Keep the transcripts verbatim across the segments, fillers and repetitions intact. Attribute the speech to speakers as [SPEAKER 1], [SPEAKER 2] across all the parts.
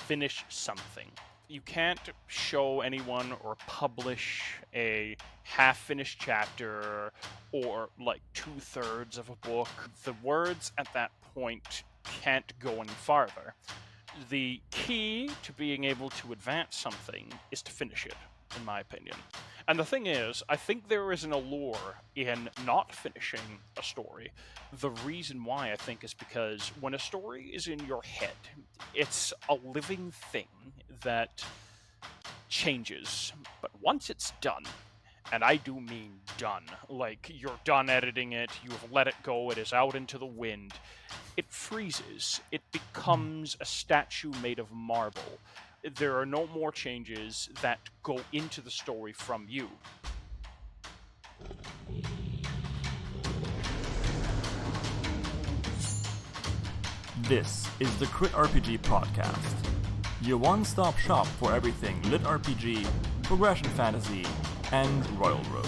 [SPEAKER 1] finish something. You can't show anyone or publish a half-finished chapter or like two-thirds of a book. The words at that point can't go any farther. The key to being able to advance something is to finish it, in my opinion. And the thing is, I think there is an allure in not finishing a story. The reason why, I think, is because when a story is in your head, it's a living thing that changes. But once it's done, and I do mean done, like you're done editing it, you have let it go, it is out into the wind, it freezes. It becomes a statue made of marble. There are no more changes that go into the story from you.
[SPEAKER 2] This is the Crit R P G Podcast, your one-stop shop for everything Lit R P G, progression fantasy, and Royal Road.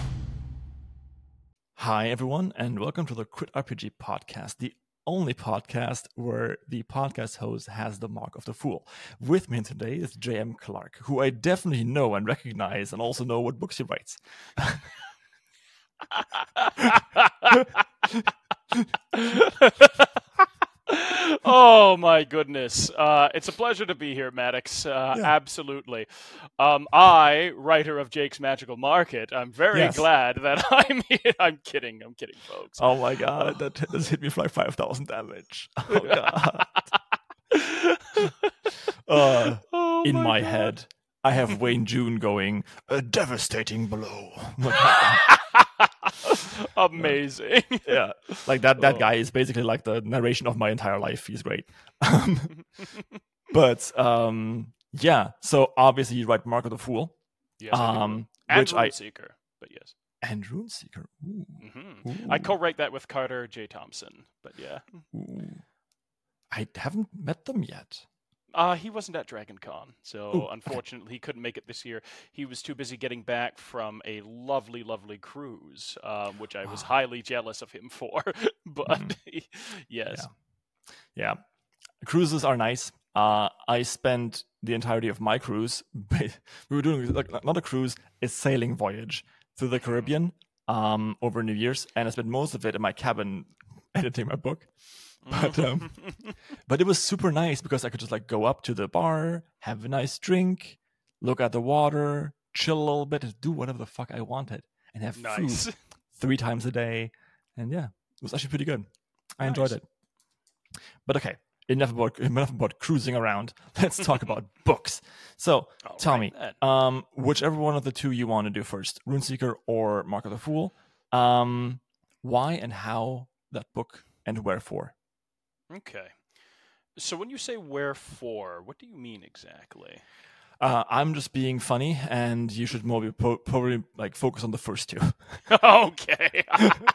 [SPEAKER 2] Hi everyone, and welcome to the Crit R P G Podcast, the only podcast where the podcast host has the mark of the fool. With me today is J M Clark, who I definitely know and recognize, and also know what books he writes.
[SPEAKER 1] Oh my goodness. Uh, it's a pleasure to be here, Maddox. Uh,
[SPEAKER 2] Yeah.
[SPEAKER 1] Absolutely. Um, I, writer of Jake's Magical Market, I'm very
[SPEAKER 2] Yes.
[SPEAKER 1] glad that I'm here. I'm kidding. I'm kidding, folks.
[SPEAKER 2] Oh my god, that has hit me for like five thousand damage. Oh god. uh,
[SPEAKER 1] Oh
[SPEAKER 2] in my
[SPEAKER 1] God.
[SPEAKER 2] head, I have Wayne June going, a devastating blow.
[SPEAKER 1] Amazing.
[SPEAKER 2] Yeah, like that that
[SPEAKER 1] Oh.
[SPEAKER 2] guy is basically like the narration of my entire life. He's great. Um, but um yeah, so obviously you write Mark of the Fool.
[SPEAKER 1] Yes, I do.
[SPEAKER 2] Um
[SPEAKER 1] And
[SPEAKER 2] which I
[SPEAKER 1] Runeseeker, but yes.
[SPEAKER 2] and Runeseeker. Ooh,
[SPEAKER 1] hmm
[SPEAKER 2] ooh,
[SPEAKER 1] I co-write that with Carter J. Thompson, but yeah.
[SPEAKER 2] ooh. I haven't met them yet.
[SPEAKER 1] Uh, he wasn't at Dragon Con, so
[SPEAKER 2] Ooh, okay.
[SPEAKER 1] unfortunately he couldn't make it this year. He was too busy getting back from a lovely, lovely cruise, um, which I was
[SPEAKER 2] Wow.
[SPEAKER 1] highly jealous of him for. But
[SPEAKER 2] Mhm.
[SPEAKER 1] yes.
[SPEAKER 2] Yeah. Cruises are nice. Uh, I spent the entirety of my cruise. We were doing like not a cruise, a sailing voyage through the Caribbean um, over New Year's, and I spent most of it in my cabin editing my book. But um, but it was super nice because I could just like go up to the bar, have a nice drink, look at the water, chill a little bit, and do whatever the fuck I wanted, and have
[SPEAKER 1] Nice.
[SPEAKER 2] food three times a day. And yeah, it was actually pretty good. I enjoyed
[SPEAKER 1] Nice.
[SPEAKER 2] it. But okay, enough about enough about cruising around. Let's talk about books. So
[SPEAKER 1] All
[SPEAKER 2] tell
[SPEAKER 1] right,
[SPEAKER 2] me,
[SPEAKER 1] then.
[SPEAKER 2] um, whichever one of the two you want to do first, Runeseeker or Mark of the Fool, um, why and how that book and wherefore?
[SPEAKER 1] Okay. So when you say wherefore, what do you mean exactly?
[SPEAKER 2] Uh, I'm just being funny, and you should more be po- probably like focus on the first two.
[SPEAKER 1] Okay.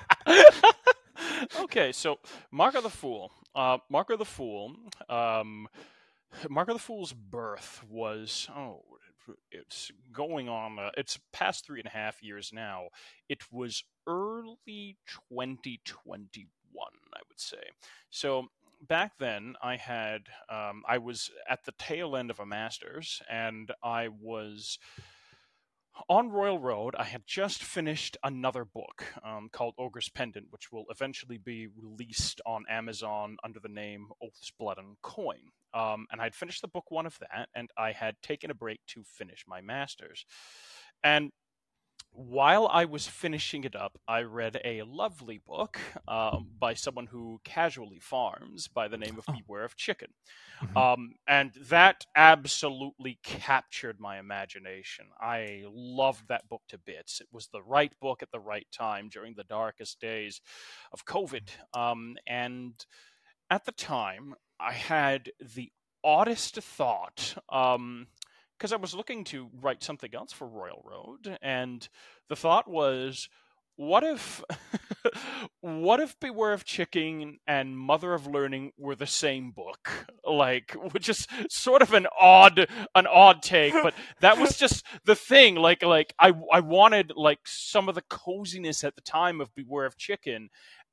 [SPEAKER 1] Okay, so Mark of the Fool. Uh, Mark of the Fool. Um, Mark of the Fool's birth was oh, it's going on. Uh, it's past three and a half years now. It was early twenty twenty-one, I would say. So back then, I had um, I was at the tail end of a master's, and I was on Royal Road. I had just finished another book um, called Ogre's Pendant, which will eventually be released on Amazon under the name Oath's Blood and Coin. Um, and I'd finished the book one of that, and I had taken a break to finish my master's. And while I was finishing it up, I read a lovely book um, by someone who casually farms by the name of
[SPEAKER 2] Oh.
[SPEAKER 1] Beware of Chicken.
[SPEAKER 2] Mhm.
[SPEAKER 1] Um, and that absolutely captured my imagination. I loved that book to bits. It was the right book at the right time during the darkest days of COVID. Um, and at the time, I had the oddest thought. Um, because I was looking to write something else for Royal Road, and the thought was, what if, what if Beware of Chicken and Mother of Learning were the same book? Like, which is sort of an odd, an odd take, but that was just the thing. Like, like I, I wanted like some of the coziness at the time of Beware of Chicken,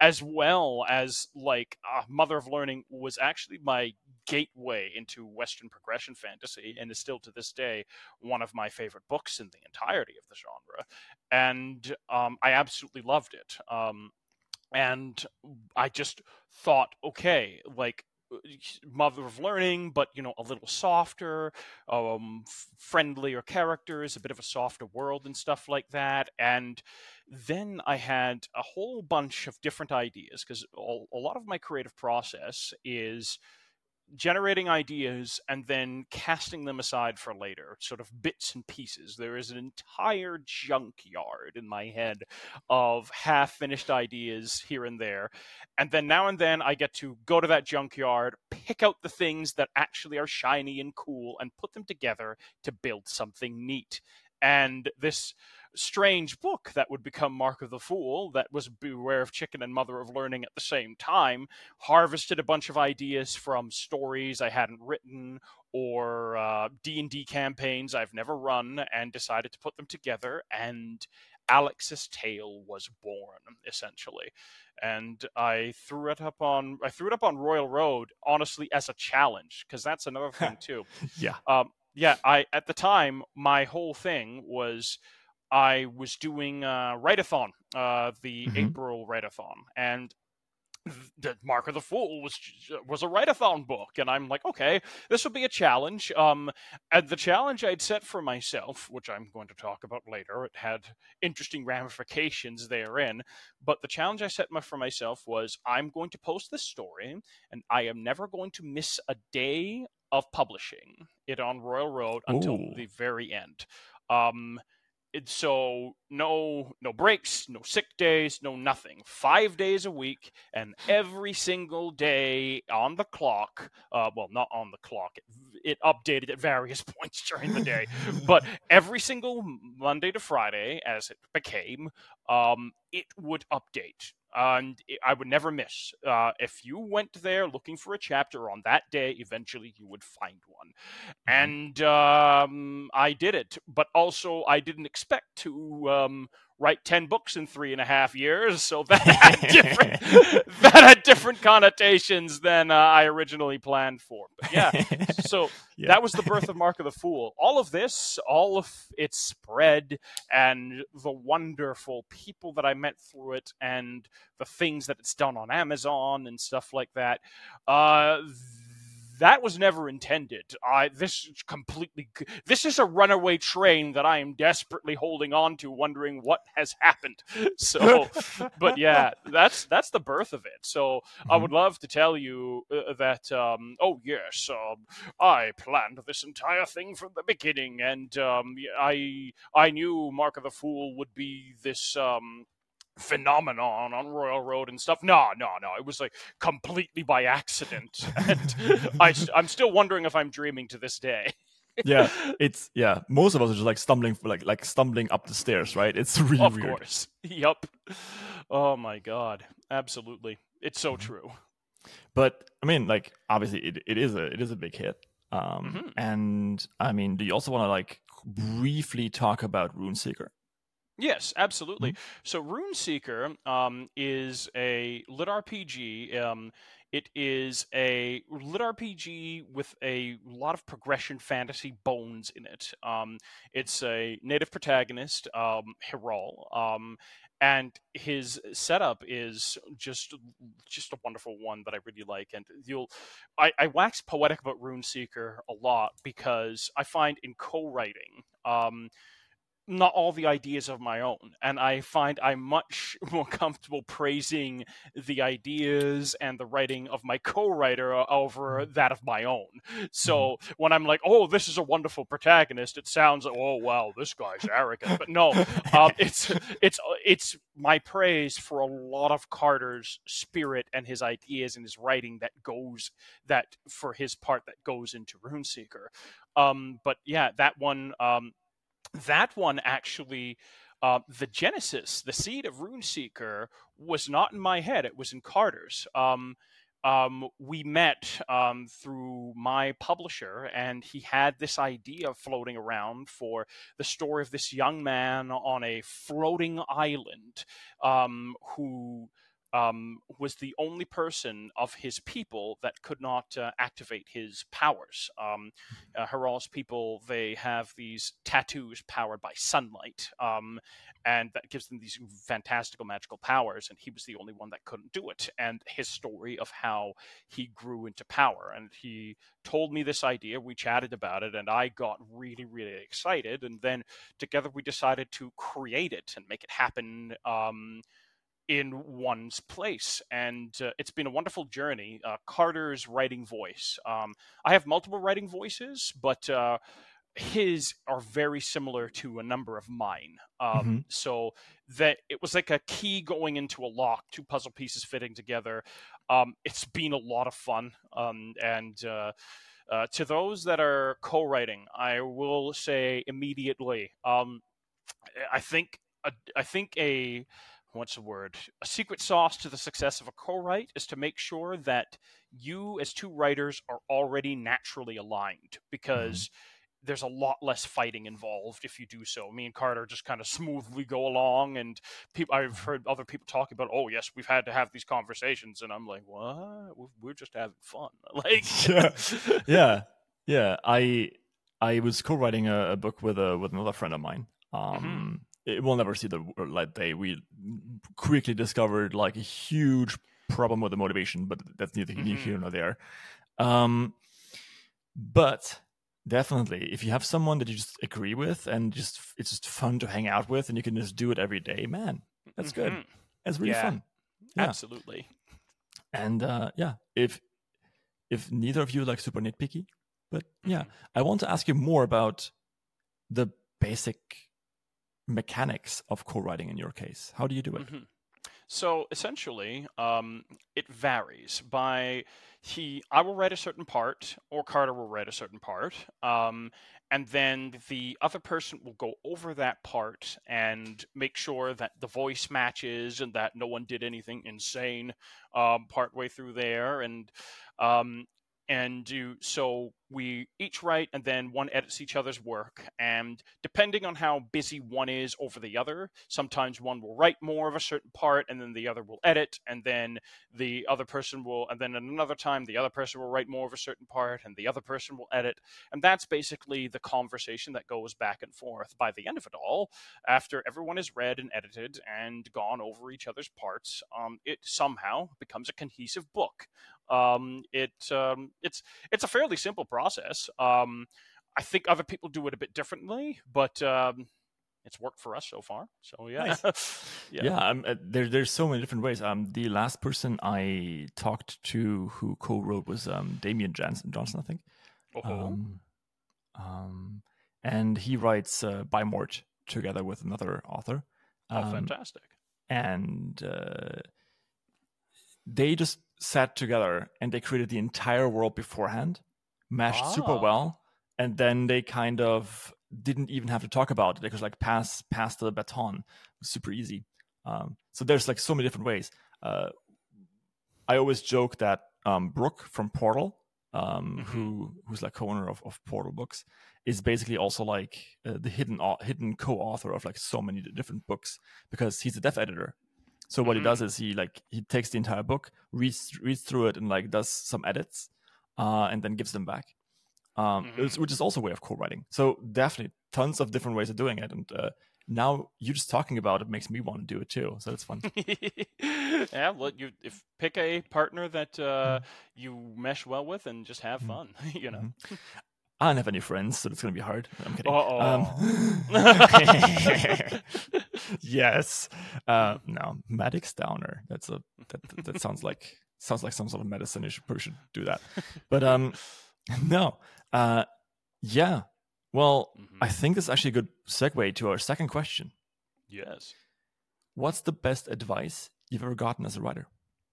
[SPEAKER 1] as well as like uh, Mother of Learning was actually my gateway into Western progression fantasy, and is still to this day one of my favorite books in the entirety of the genre. And um, I absolutely loved it. Um, and I just thought, okay, like Mother of Learning, but you know, a little softer, um, f- friendlier characters, a bit of a softer world and stuff like that. And then I had a whole bunch of different ideas because a lot of my creative process is generating ideas and then casting them aside for later, sort of bits and pieces. There is an entire junkyard in my head of half finished ideas here and there. And then now and then I get to go to that junkyard, pick out the things that actually are shiny and cool, and put them together to build something neat. And this strange book that would become Mark of the Fool, that was Beware of Chicken and Mother of Learning at the same time, harvested a bunch of ideas from stories I hadn't written or uh, D and D campaigns I've never run, and decided to put them together, and Alex's Tale was born, essentially. And I threw it up on I threw it up on Royal Road, honestly, as a challenge, because that's another thing too.
[SPEAKER 2] Yeah.
[SPEAKER 1] Um, yeah, I at the time my whole thing was I was doing uh, Write-a-thon, uh, the
[SPEAKER 2] hmm
[SPEAKER 1] April Write-a-thon, and the Mark of the Fool was was a write-a-thon book, and I'm like, okay, this will be a challenge. Um, and the challenge I'd set for myself, which I'm going to talk about later, it had interesting ramifications therein. But the challenge I set my, for myself was, I'm going to post this story, and I am never going to miss a day of publishing it on Royal Road until
[SPEAKER 2] Ooh.
[SPEAKER 1] the very end. Um, it, so no no breaks, no sick days, no nothing. Five days a week, and every single day on the clock. Uh, well, not on the clock. It, it updated at various points during the day, but every single Monday to Friday, as it became, um, it would update. And I would never miss. Uh, if you went there looking for a chapter on that day, eventually you would find one.
[SPEAKER 2] Mhm.
[SPEAKER 1] And um, I did it. But also, I didn't expect to um, write ten books in three and a half years, so that had different that had different connotations than uh, I originally planned for. But yeah, so
[SPEAKER 2] Yeah.
[SPEAKER 1] that was the birth of Mark of the Fool. All of this, all of its spread, and the wonderful people that I met through it, and the things that it's done on Amazon and stuff like that. Uh, that was never intended. I this is completely. This is a runaway train that I am desperately holding on to, wondering what has happened. So, but yeah, that's that's the birth of it. So I
[SPEAKER 2] Mhm.
[SPEAKER 1] would love to tell you uh, that. Um, oh yes, um, I planned this entire thing from the beginning, and um, I I knew Mark of the Fool would be this. Um, phenomenon on Royal Road and stuff. No, no, no. It was like completely by accident, and I, I'm still wondering if I'm dreaming to this day.
[SPEAKER 2] Yeah, it's yeah. Most of us are just like stumbling, like like stumbling up the stairs, right? It's really
[SPEAKER 1] Of
[SPEAKER 2] weird.
[SPEAKER 1] course. Yup. Oh my god. Absolutely. It's so
[SPEAKER 2] Mhm.
[SPEAKER 1] true.
[SPEAKER 2] But I mean, like obviously, it, it is a it is a big hit. Um,
[SPEAKER 1] hmm
[SPEAKER 2] and I mean, do you also want to like briefly talk about Runeseeker?
[SPEAKER 1] Yes, absolutely.
[SPEAKER 2] Mhm.
[SPEAKER 1] So Runeseeker um, is a lit R P G. Um, it is a lit R P G with a lot of progression fantasy bones in it. Um, it's a native protagonist, um, Hiral, um, and his setup is just just a wonderful one that I really like. And you'll, I, I wax poetic about Runeseeker a lot because I find in co-writing. Um, not all the ideas of my own, and I find I'm much more comfortable praising the ideas and the writing of my co-writer over that of my own.
[SPEAKER 2] Mhm.
[SPEAKER 1] So when I'm like, oh, this is a wonderful protagonist, it sounds like, oh wow, this guy's arrogant. But no, um, it's it's it's my praise for a lot of Carter's spirit and his ideas and his writing that goes that for his part that goes into Runeseeker. Um, but yeah, that one um, that one actually, uh, the genesis, the seed of Runeseeker was not in my head. It was in Carter's. Um, um, we met um, through my publisher, and he had this idea floating around for the story of this young man on a floating island um, who um, was the only person of his people that could not uh, activate his powers. Um, uh, Haral's people, they have these tattoos powered by sunlight, um, and that gives them these fantastical magical powers, and he was the only one that couldn't do it. And his story of how he grew into power, and he told me this idea, we chatted about it, and I got really, really excited, and then together we decided to create it and make it happen um, in one's place. And uh, it's been a wonderful journey. Uh, Carter's writing voice. Um, I have multiple writing voices, but uh, his are very similar to a number of mine.
[SPEAKER 2] Mm-hmm.
[SPEAKER 1] Um, so that it was like a key going into a lock, two puzzle pieces fitting together. Um, it's been a lot of fun. Um, and uh, uh, to those that are co-writing, I will say immediately, um, I think a, I think a what's the word? A secret sauce to the success of a co-write is to make sure that you, as two writers, are already naturally aligned, because there's a lot less fighting involved if you do so. Me and Carter just kind of smoothly go along, and people, I've heard other people talk about, oh yes, we've had to have these conversations, and I'm like, what? We're just having fun. Like,
[SPEAKER 2] yeah, yeah, yeah. I I was co-writing a, a book with a with another friend of mine. Um,
[SPEAKER 1] mm-hmm.
[SPEAKER 2] It will never see the light day. We quickly discovered like a huge problem with the motivation, but that's neither
[SPEAKER 1] Mm-hmm.
[SPEAKER 2] here nor there. Um, but definitely, if you have someone that you just agree with and just it's just fun to hang out with, and you can just do it every day, man, that's
[SPEAKER 1] Mm-hmm.
[SPEAKER 2] good. It's really
[SPEAKER 1] Yeah,
[SPEAKER 2] fun. Yeah.
[SPEAKER 1] absolutely.
[SPEAKER 2] And uh, yeah, if if neither of you are like super nitpicky, but yeah,
[SPEAKER 1] Mm-hmm.
[SPEAKER 2] I want to ask you more about the basic mechanics of co-writing in your case. How do you do it?
[SPEAKER 1] Mm-hmm. So essentially, um, it varies by he. I will write a certain part, or Carter will write a certain part, um, and then the other person will go over that part and make sure that the voice matches and that no one did anything insane um, partway through there, and um, and do so we each write and then one edits each other's work, and depending on how busy one is over the other, sometimes one will write more of a certain part and then the other will edit, and then the other person will, and then at another time the other person will write more of a certain part and the other person will edit, and that's basically the conversation that goes back and forth. By the end of it all, after everyone is read and edited and gone over each other's parts, um, it somehow becomes a cohesive book. Um, it um, it's it's a fairly simple process. Um, I think other people do it a bit differently, but um, it's worked for us so far. So yeah,
[SPEAKER 2] Nice.
[SPEAKER 1] yeah.
[SPEAKER 2] Yeah, um, uh, there, there's so many different ways. Um, the last person I talked to who co-wrote was um, Damien Johnson, Johnson, I think.
[SPEAKER 1] Oh,
[SPEAKER 2] Um, um, and he writes uh, by Mort together with another author.
[SPEAKER 1] oh,
[SPEAKER 2] Um,
[SPEAKER 1] fantastic.
[SPEAKER 2] and uh, they just sat together and they created the entire world beforehand, mashed super
[SPEAKER 1] Ah.
[SPEAKER 2] well, and then they kind of didn't even have to talk about it. They could like pass pass the baton. It was super easy. Um, so there's like so many different ways. Uh, I always joke that um, Brooke from Portal, um,
[SPEAKER 1] Mhm.
[SPEAKER 2] who who's like co-owner of, of Portal Books, is basically also like uh, the hidden au- hidden co-author of like so many different books, because he's a dev editor. So what he does
[SPEAKER 1] Mhm.
[SPEAKER 2] is he like he takes the entire book, reads reads through it, and like does some edits, uh, and then gives them back. Um,
[SPEAKER 1] Mhm.
[SPEAKER 2] it's- which is also a way of co-writing. So definitely tons of different ways of doing it, and uh, now you just talking about it makes me want to do it too. So it's fun.
[SPEAKER 1] Yeah, well, you if pick a partner that uh, you mesh well with and just have
[SPEAKER 2] Mhm.
[SPEAKER 1] fun. You know.
[SPEAKER 2] Mhm. I don't have any friends, so it's gonna be hard. I'm kidding.
[SPEAKER 1] Uh-oh.
[SPEAKER 2] Um, yes. Uh, no, Maddox Downer. That's a that, that sounds like sounds like some sort of medicine. You should, should do that. But um, no. Uh, yeah. Well,
[SPEAKER 1] Mhm.
[SPEAKER 2] I think this is actually a good segue to our second question.
[SPEAKER 1] Yes.
[SPEAKER 2] What's the best advice you've ever gotten as a writer?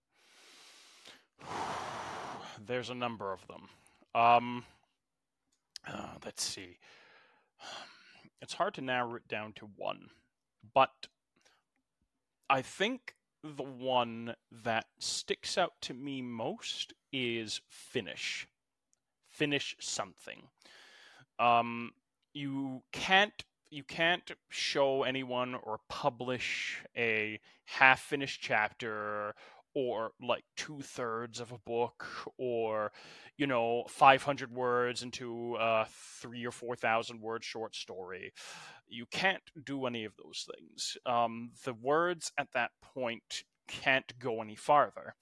[SPEAKER 1] There's a number of them. Um, uh, let's see. It's hard to narrow it down to one, but I think the one that sticks out to me most is finish. Finish something. Um, you can't you can't show anyone or publish a half-finished chapter or like two-thirds of a book or you know five hundred words into a three or four thousand word short story. You can't do any of those things. Um, the words at that point can't go any farther.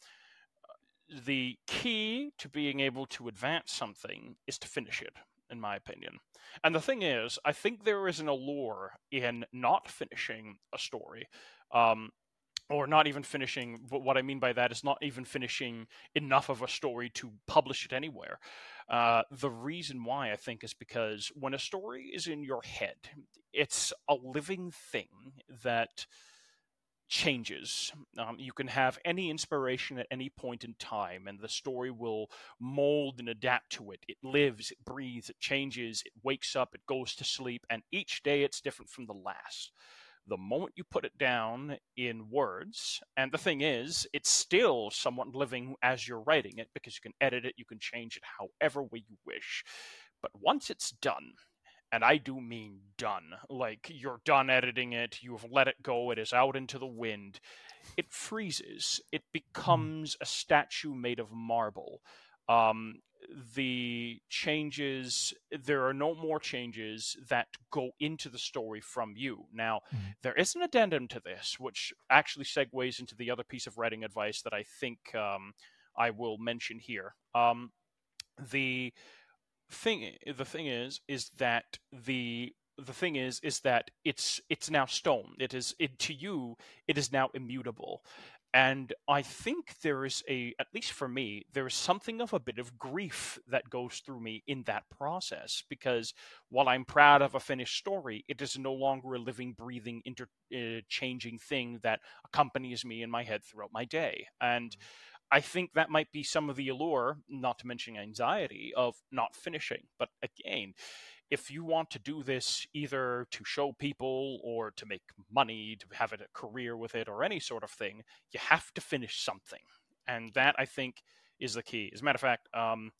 [SPEAKER 1] The key to being able to advance something is to finish it, in my opinion. And the thing is, I think there is an allure in not finishing a story. Um, or not even finishing, but what I mean by that is not even finishing enough of a story to publish it anywhere. Uh, the reason why I think is because when a story is in your head, it's a living thing that changes. Um, you can have any inspiration at any point in time, and the story will mold and adapt to it. It lives, it breathes, it changes, it wakes up, it goes to sleep, and each day it's different from the last. The moment you put it down in words, and the thing is, it's still somewhat living as you're writing it because you can edit it, you can change it however way you wish. But once it's done, and I do mean done, like you're done editing it, you've let it go, it is out into the wind, it freezes. It becomes a statue made of marble. Um, the changes, there are no more changes that go into the story from you. Now,
[SPEAKER 2] Mhm.
[SPEAKER 1] there is an addendum to this, which actually segues into the other piece of writing advice that I think um, I will mention here. Um, the thing the thing is is that the the thing is is that it's it's now stone. It is it to you it is now immutable. And I think there is a, at least for me, there is something of a bit of grief that goes through me in that process, because while I'm proud of a finished story, it is no longer a living, breathing, interchanging uh, thing that accompanies me in my head throughout my day. And I think that might be some of the allure, not to mention anxiety, of not finishing. But again, if you want to do this either to show people or to make money, to have it a career with it or any sort of thing, you have to finish something. And that, I think, is the key. As a matter of fact, um,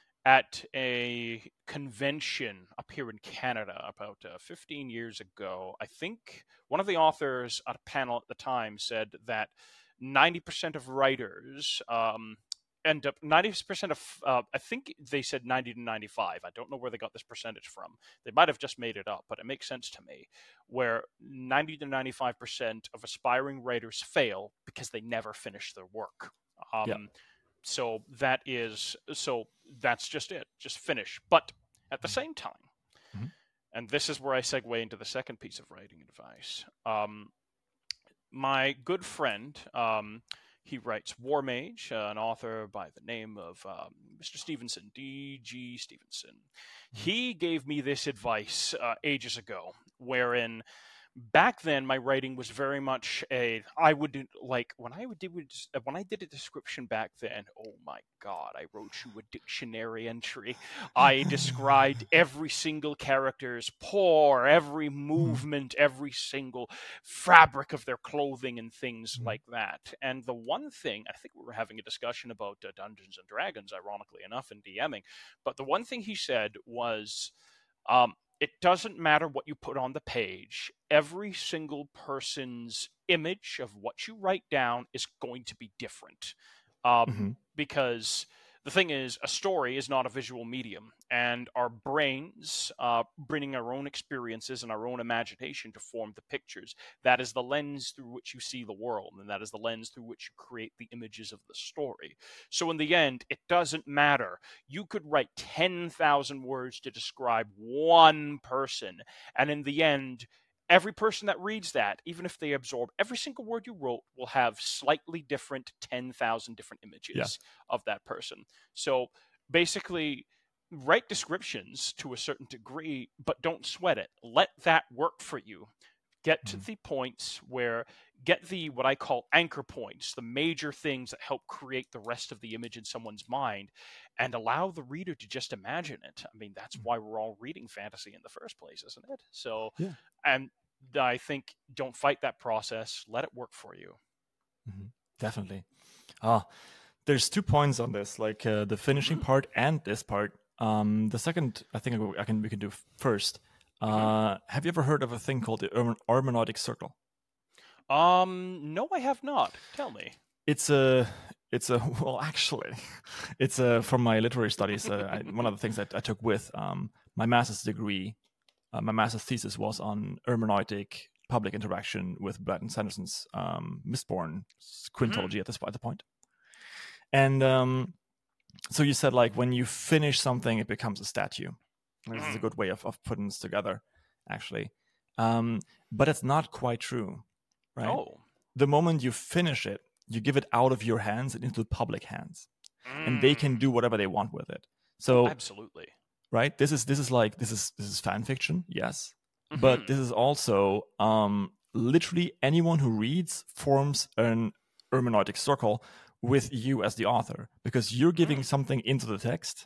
[SPEAKER 1] at a convention up here in Canada about uh, fifteen years ago, I think one of the authors at a panel at the time said that ninety percent of writers um, end up, ninety percent of, uh, I think they said ninety to ninety-five. I don't know where they got this percentage from. They might have just made it up, but it makes sense to me, where ninety to ninety-five percent of aspiring writers fail because they never finish their work. Um,
[SPEAKER 2] Yeah.
[SPEAKER 1] So that is, so that's just it. Just finish. But at the same time,
[SPEAKER 2] Mhm.
[SPEAKER 1] and this is where I segue into the second piece of writing advice. Um, my good friend, um, he writes War Mage, uh, an author by the name of um, Mister Stevenson, D G Stevenson. He gave me this advice uh, ages ago, wherein back then my writing was very much a, I would do, like when I would do when I did a description back then, oh my god, I wrote you a dictionary entry. I described every single character's pore, every movement, every single fabric of their clothing and things
[SPEAKER 2] Mhm.
[SPEAKER 1] like that. And the one thing, I think we were having a discussion about uh, Dungeons and Dragons, ironically enough, in DMing, but the one thing he said was, um, it doesn't matter what you put on the page. Every single person's image of what you write down is going to be different. Um,
[SPEAKER 2] Mhm.
[SPEAKER 1] because the thing is, a story is not a visual medium, and our brains uh, bringing our own experiences and our own imagination to form the pictures. That is the lens through which you see the world, and that is the lens through which you create the images of the story. So in the end, it doesn't matter. You could write ten thousand words to describe one person, and in the end, every person that reads that, even if they absorb every single word you wrote, will have slightly different ten thousand different images
[SPEAKER 2] Yeah.
[SPEAKER 1] of that person. So basically, write descriptions to a certain degree, but don't sweat it. Let that work for you. Get to
[SPEAKER 2] Mhm.
[SPEAKER 1] the points where, get the, what I call anchor points, the major things that help create the rest of the image in someone's mind, and allow the reader to just imagine it. I mean, that's
[SPEAKER 2] Mhm.
[SPEAKER 1] why we're all reading fantasy in the first place, isn't it? So,
[SPEAKER 2] Yeah.
[SPEAKER 1] and I think don't fight that process. Let it work for you.
[SPEAKER 2] Mhm. Definitely. Ah, there's two points on this, like uh, the finishing
[SPEAKER 1] Mm-hmm.
[SPEAKER 2] part and this part. Um, the second, I think I can we can do first. Uh, have you ever heard of a thing called the hermen- hermeneutic circle?
[SPEAKER 1] Um, no, I have not. Tell me.
[SPEAKER 2] It's a, it's a well, actually, it's a from my literary studies. Uh, I, one of the things that I took with um, my master's degree, uh, my master's thesis was on hermeneutic public interaction with Brandon Sanderson's um, Mistborn quintology at this at the point. And um, so you said like when you finish something, it becomes a statue. This is a good way of, of putting this together, actually. Um, but it's not quite true, right?
[SPEAKER 1] Oh.
[SPEAKER 2] The moment you finish it, you give it out of your hands and into public hands,
[SPEAKER 1] Mm.
[SPEAKER 2] and they can do whatever they want with it. So,
[SPEAKER 1] absolutely,
[SPEAKER 2] right? This is this is like this is this is fan fiction, yes,
[SPEAKER 1] mm-hmm.
[SPEAKER 2] but this is also um, literally anyone who reads forms an hermeneutic circle with you as the author, because you're giving mm. something into the text.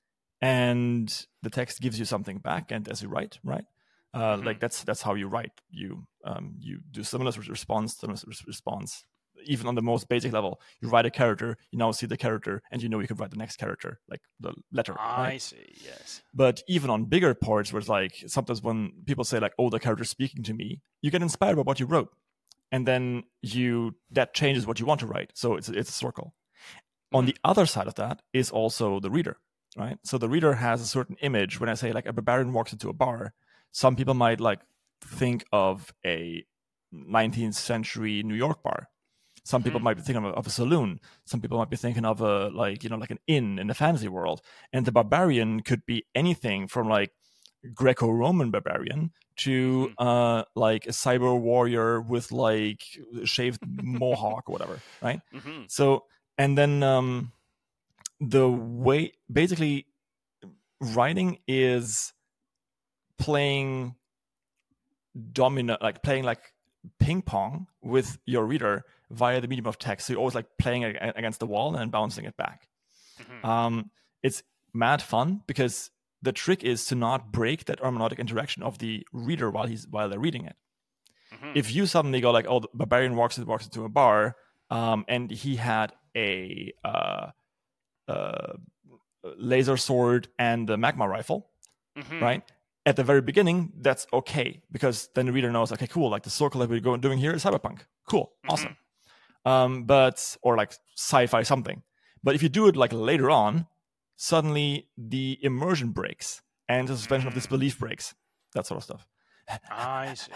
[SPEAKER 2] And the text gives you something back, and as you write, right? Uh, mm-hmm. Like that's that's how you write. You um, you do stimulus response, stimulus response. Even on the most basic level, you write a character, you now see the character, and you know you can write the next character, like the letter.
[SPEAKER 1] I
[SPEAKER 2] right?
[SPEAKER 1] see. Yes.
[SPEAKER 2] But even on bigger parts, where it's like sometimes when people say like, "Oh, the character's speaking to me," you get inspired by what you wrote, and then you that changes what you want to write. So it's it's a circle. Mm-hmm. On the other side of that is also the reader. Right, so the reader has a certain image. When I say like a barbarian walks into a bar, some people might like think of a nineteenth century New York bar. Some people mm. might be thinking of, of a saloon. Some people might be thinking of a like you know like an inn in the fantasy world. And the barbarian could be anything from like Greco-Roman barbarian to mm. uh, like a cyber warrior with like shaved mohawk or whatever. Right. Mm-hmm. So and then. Um, The way basically writing is playing domino, like playing like ping pong with your reader via the medium of text. So you're always like playing against the wall and bouncing it back. Mm-hmm. Um, it's mad fun because the trick is to not break that hermeneutic interaction of the reader while he's while they're reading it. Mm-hmm. If you suddenly go like, "Oh, the barbarian walks walks into a bar," um, and he had a uh, Uh, laser sword and the magma rifle, mm-hmm. right? At the very beginning, that's okay because then the reader knows, okay, cool. Like the circle that we're going doing here is cyberpunk. Cool, mm-hmm. awesome. Um, but or like sci-fi something. But if you do it like later on, suddenly the immersion breaks and the suspension mm-hmm. of disbelief breaks. That sort of stuff.
[SPEAKER 1] I see.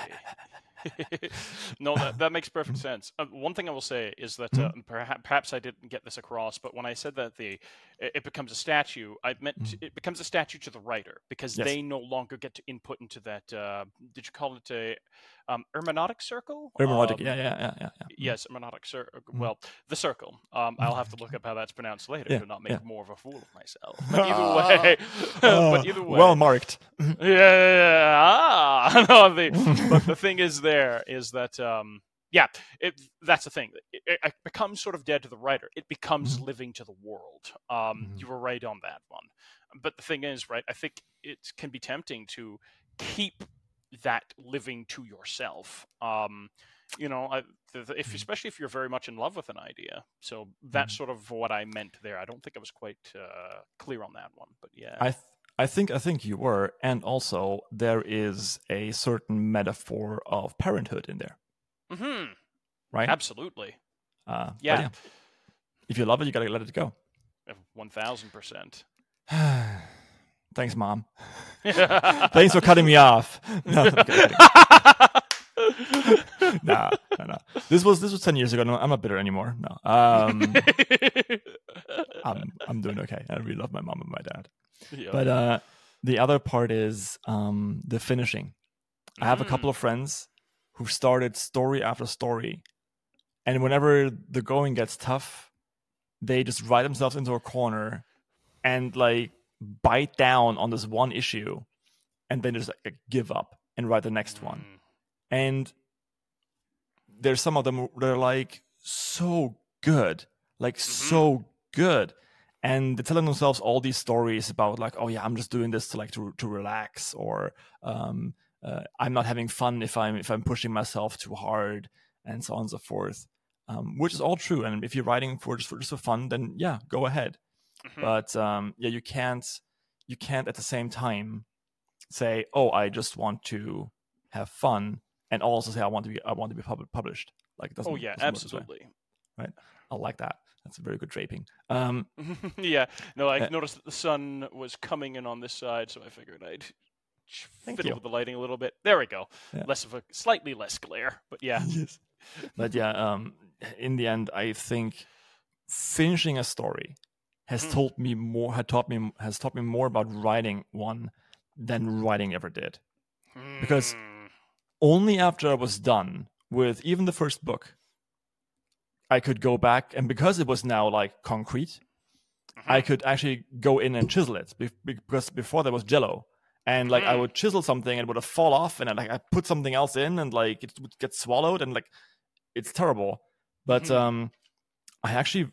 [SPEAKER 1] No, that, that makes perfect sense. Uh, one thing I will say is that uh, mm-hmm. perhaps, perhaps I didn't get this across, but when I said that the it becomes a statue, I meant mm-hmm. it becomes a statue to the writer because yes. they no longer get to input into that. Uh, did you call it a um, hermeneutic circle?
[SPEAKER 2] Hermeneutic,
[SPEAKER 1] um,
[SPEAKER 2] yeah, yeah, yeah, yeah. yeah.
[SPEAKER 1] Yes, hermeneutic circle. Mm-hmm. Well, the circle. Um, I'll have to look up how that's pronounced later yeah, to not make yeah. more of a fool of myself. But either way, but either way,
[SPEAKER 2] well marked.
[SPEAKER 1] Yeah. Ah, no, the, but the thing is, there is that. Um, Yeah, it, that's the thing. It, it becomes sort of dead to the writer. It becomes mm-hmm. living to the world. Um, mm-hmm. You were right on that one. But the thing is, right, I think it can be tempting to keep that living to yourself. Um, you know, I, if especially if you're very much in love with an idea. So that's mm-hmm. sort of what I meant there. I don't think I was quite uh, clear on that one, but yeah.
[SPEAKER 2] I th- I think I think you were, and also there is a certain metaphor of parenthood in there.
[SPEAKER 1] Mm-hmm.
[SPEAKER 2] Right?
[SPEAKER 1] Absolutely.
[SPEAKER 2] Uh, yeah. yeah. If you love it, you gotta let it go.
[SPEAKER 1] One thousand percent.
[SPEAKER 2] Thanks, Mom. Thanks for cutting me off. No, nah, no, no. This was this was ten years ago. No, I'm not bitter anymore. No. Um, I'm I'm doing okay. I really love my mom and my dad. Yep. But uh, the other part is um, the finishing. I have mm. a couple of friends who started story after story, and whenever the going gets tough, they just write themselves into a corner and like bite down on this one issue, and then just like, give up and write the next mm. one. And there's some of them that are like so good, like mm-hmm. so good, and they're telling themselves all these stories about like, oh yeah, I'm just doing this to like to to relax, or um, uh, I'm not having fun if I'm if I'm pushing myself too hard, and so on and so forth. Um, which is all true, and if you're writing for just for just for fun, then yeah, go ahead. Mm-hmm. But um, yeah, you can't you can't at the same time say, "Oh, I just want to have fun," and also say, "I want to be I want to be pub- published." Like it doesn't.
[SPEAKER 1] Oh yeah,
[SPEAKER 2] doesn't work this way,
[SPEAKER 1] absolutely.
[SPEAKER 2] right? I like that. That's a very good draping. Um,
[SPEAKER 1] Yeah, no, I
[SPEAKER 2] uh,
[SPEAKER 1] noticed that the sun was coming in on this side, so I figured I'd
[SPEAKER 2] Thank
[SPEAKER 1] fiddle
[SPEAKER 2] you.
[SPEAKER 1] with the lighting a little bit. There we go.
[SPEAKER 2] Yeah.
[SPEAKER 1] Less of a slightly less glare, but yeah.
[SPEAKER 2] Yes. But yeah, um, in the end, I think finishing a story has
[SPEAKER 1] Mhm.
[SPEAKER 2] told me more. Had taught me has taught me more about writing one than writing ever did. Because
[SPEAKER 1] Hmm.
[SPEAKER 2] only after I was done with even the first book, I could go back, and because it was now like concrete, I
[SPEAKER 1] Mhm.
[SPEAKER 2] could actually go in and chisel it. Be- be- because before there was Jello, and like I
[SPEAKER 1] Mhm.
[SPEAKER 2] would chisel something and it would have fall off, and I, like I put something else in, and like it would get swallowed, and like it's terrible. But
[SPEAKER 1] Mhm.
[SPEAKER 2] um, I actually,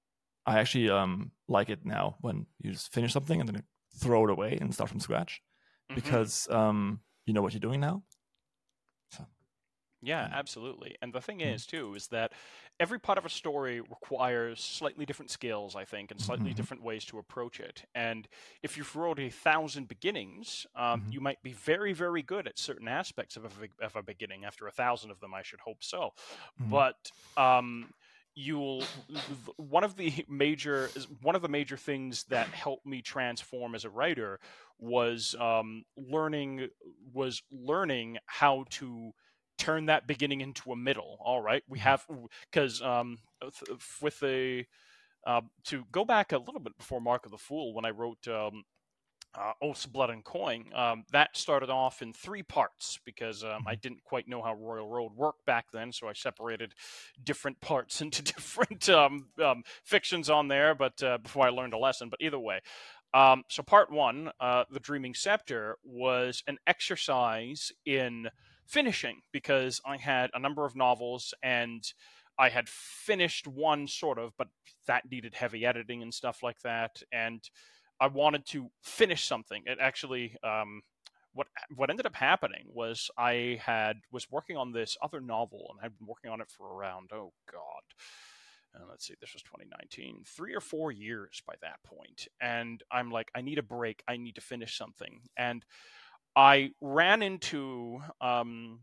[SPEAKER 2] I actually um like it now when you just finish something and then throw it away and start from scratch,
[SPEAKER 1] Mhm.
[SPEAKER 2] because um you know what you're doing now. So,
[SPEAKER 1] Yeah,
[SPEAKER 2] yeah.
[SPEAKER 1] absolutely. And the thing
[SPEAKER 2] Mm.
[SPEAKER 1] is, too, is that every part of a story requires slightly different skills, I think, and slightly
[SPEAKER 2] Mhm.
[SPEAKER 1] different ways to approach it. And if you've wrote a thousand beginnings, um,
[SPEAKER 2] Mhm.
[SPEAKER 1] you might be very, very good at certain aspects of a, be- of a beginning. After a thousand of them, I should hope so.
[SPEAKER 2] Mhm.
[SPEAKER 1] But um, you'll one of the major one of the major things that helped me transform as a writer was um, learning was learning how to turn that beginning into a middle. All right, we
[SPEAKER 2] Mhm.
[SPEAKER 1] have because um, with the uh, to go back a little bit before Mark of the Fool, when I wrote um, uh, Oaths, Blood, and Coin, um, that started off in three parts because um, I
[SPEAKER 2] Mhm.
[SPEAKER 1] didn't quite know how Royal Road worked back then, so I separated different parts into different um, um, fictions on there. But uh, before I learned a lesson, but either way. Um, so part one, uh, the Dreaming Scepter, was an exercise in finishing because I had a number of novels and I had finished one sort of, but that needed heavy editing and stuff like that. And I wanted to finish something. It actually, um, what what ended up happening was I had was working on this other novel and I'd been working on it for around oh god, uh, let's see, this was twenty nineteen, three or four years by that point, and I'm like, I need a break. I need to finish something, and I ran into um,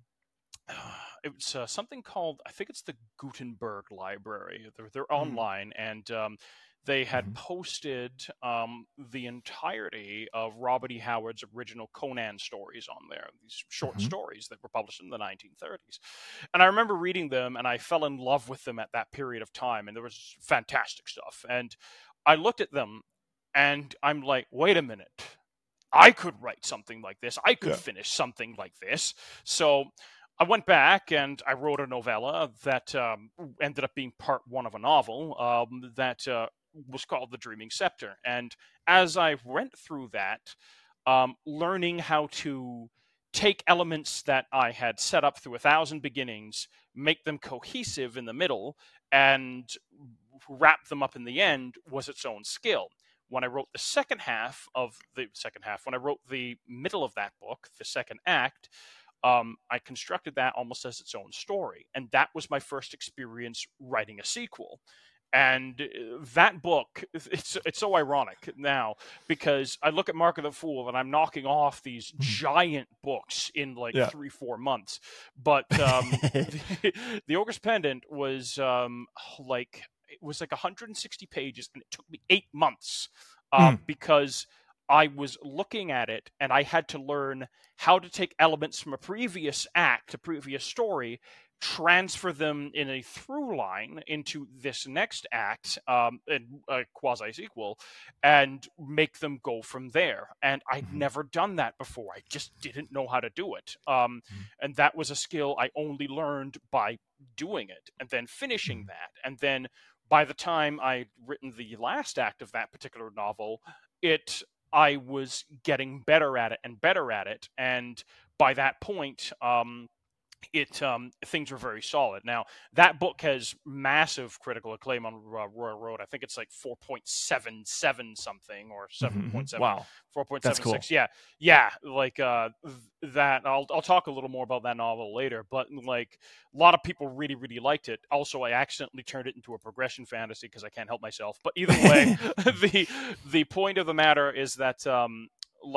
[SPEAKER 1] it's uh, something called, I think it's the Gutenberg Library. They're, they're
[SPEAKER 2] Mhm.
[SPEAKER 1] online, and um, they had
[SPEAKER 2] Mhm.
[SPEAKER 1] posted um, the entirety of Robert E. Howard's original Conan stories on there, these short
[SPEAKER 2] Mhm.
[SPEAKER 1] stories that were published in the nineteen thirties. And I remember reading them, and I fell in love with them at that period of time, and there was fantastic stuff. And I looked at them, and I'm like, wait a minute. I could write something like this. I could
[SPEAKER 2] Yeah.
[SPEAKER 1] finish something like this. So I went back and I wrote a novella that um, ended up being part one of a novel um, that uh, was called The Dreaming Scepter. And as I went through that, um, learning how to take elements that I had set up through a thousand beginnings, make them cohesive in the middle, and wrap them up in the end was its own skill. When I wrote the second half of the second half, when I wrote the middle of that book, the second act, um, I constructed that almost as its own story. And that was my first experience writing a sequel. And uh, that book, it's it's so ironic now because I look at Mark of the Fool and I'm knocking off these
[SPEAKER 2] Mhm.
[SPEAKER 1] giant books in like
[SPEAKER 2] Yeah.
[SPEAKER 1] three, four months. But um, the, the Ogre's Pendant was um, like it was like one hundred sixty pages, and it took me eight months um,
[SPEAKER 2] Mm.
[SPEAKER 1] because I was looking at it and I had to learn how to take elements from a previous act, a previous story, transfer them in a through line into this next act, um, and a quasi sequel, and make them go from there. And I'd
[SPEAKER 2] Mhm.
[SPEAKER 1] never done that before. I just didn't know how to do it. Um,
[SPEAKER 2] Mhm.
[SPEAKER 1] and that was a skill I only learned by doing it and then finishing
[SPEAKER 2] Mhm.
[SPEAKER 1] that. And then by the time I'd written the last act of that particular novel, it I was getting better at it and better at it. And by that point, um, it um, things were very solid. Now that book has massive critical acclaim on uh, Royal Road. I think it's like four point seven seven something or
[SPEAKER 2] Mhm. Mhm.
[SPEAKER 1] seven point seven,
[SPEAKER 2] Wow, that's cool.
[SPEAKER 1] four point seven six. Yeah, yeah, like uh, th- that. I'll I'll talk a little more about that novel later. But like a lot of people really really liked it. Also, I accidentally turned it into a progression fantasy because I can't help myself. But either way, the the point of the matter is that um, like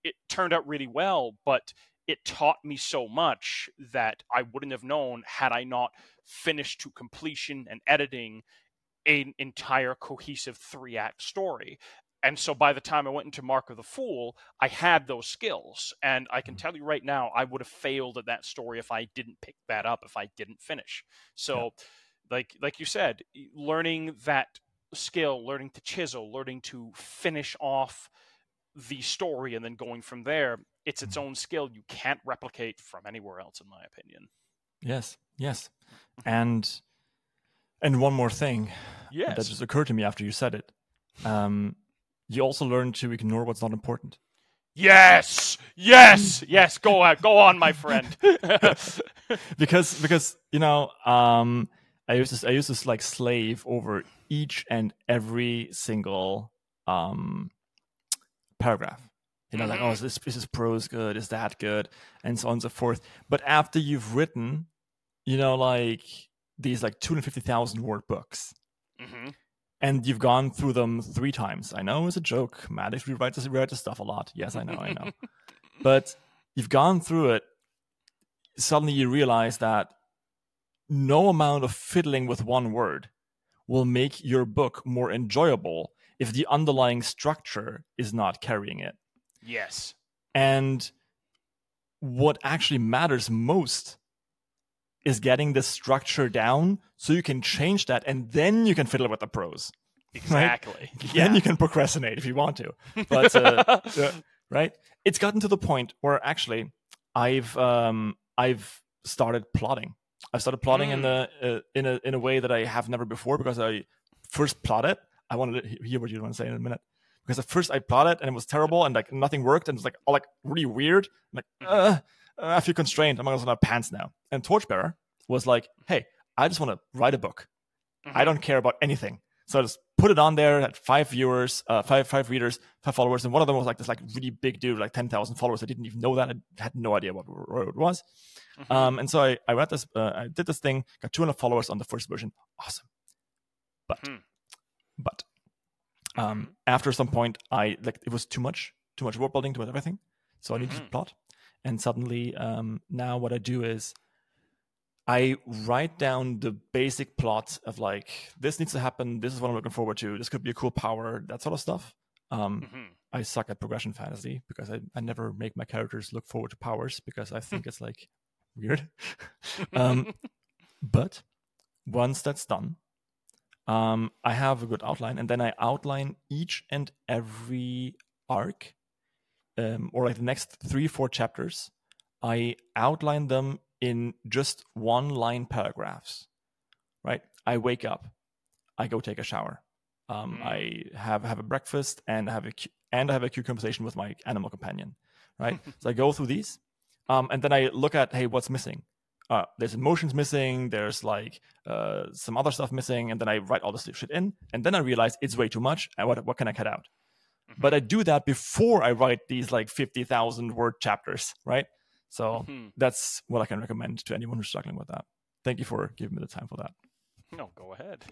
[SPEAKER 1] it turned out really well, but it taught me so much that I wouldn't have known had I not finished to completion and editing an entire cohesive three-act story. And so by the time I went into Mark of the Fool, I had those skills. And I can tell you right now, I would have failed at that story if I didn't pick that up, if I didn't finish. So yeah. like like you said, learning that skill, learning to chisel, learning to finish off the story and then going from there, it's its own skill you can't replicate from anywhere else, in my opinion.
[SPEAKER 2] Yes, yes. And and one more thing
[SPEAKER 1] yes.
[SPEAKER 2] that just occurred to me after you said it. Um, you also learn to ignore what's not important.
[SPEAKER 1] Yes, yes, yes. Go on, go on, my friend.
[SPEAKER 2] because because you know, um, I used to I used to like slave over each and every single um paragraph. You know, mm-hmm. like, oh, is this is this prose good? Is that good? And so on and so forth. But after you've written, you know, like these like two hundred fifty thousand word books.
[SPEAKER 1] Mm-hmm.
[SPEAKER 2] And you've gone through them three times. I know it's a joke. Maddox rewrites this, rewrites this stuff a lot. Yes, I know, I know. But you've gone through it. Suddenly you realize that no amount of fiddling with one word will make your book more enjoyable if the underlying structure is not carrying it.
[SPEAKER 1] Yes.
[SPEAKER 2] And what actually matters most is getting the structure down so you can change that, and then you can fiddle with the prose.
[SPEAKER 1] Exactly.
[SPEAKER 2] Right? Yeah. Then you can procrastinate if you want to. But uh, uh, right, it's gotten to the point where actually I've um, I've started plotting. I've started plotting mm. in the uh, in a in a way that I have never before, because I first plotted. I wanted to hear what you want to say in a minute. Because at first I plotted and it was terrible and like nothing worked and it was like all like really weird. I'm like, uh, I feel constrained. I'm gonna have pants now. And Torchbearer was like, hey, I just want to write a book. Mm-hmm. I don't care about anything. So I just put it on there, had five viewers, uh, five five readers, five followers, and one of them was like this like really big dude, like ten thousand followers. I didn't even know that. I had no idea what, what it was. Mm-hmm. Um, and so I I read this, uh, I did this thing, got two hundred followers on the first version. Awesome. But mm-hmm. but um, after some point, I like it was too much, too much world building, too much everything. So I needed mm-hmm. to plot. And suddenly, um, now what I do is I write down the basic plot of like, this needs to happen. This is what I'm looking forward to. This could be a cool power, that sort of stuff. Um, mm-hmm. I suck at progression fantasy because I, I never make my characters look forward to powers because I think it's like weird. um, but once that's done, um, I have a good outline, and then I outline each and every arc, um, or like the next three, four chapters. I outline them in just one line paragraphs, right? I wake up, I go take a shower, um, mm. I have have a breakfast, and I have a and I have a cute conversation with my animal companion, right? So I go through these, um, and then I look at, hey, what's missing? Uh, there's emotions missing. There's like uh, some other stuff missing, and then I write all this shit in, and then I realize it's way too much. And what what can I cut out? Mm-hmm. But I do that before I write these like fifty thousand word chapters, right? So mm-hmm. that's what I can recommend to anyone who's struggling with that. Thank you for giving me the time for that.
[SPEAKER 1] No, go ahead.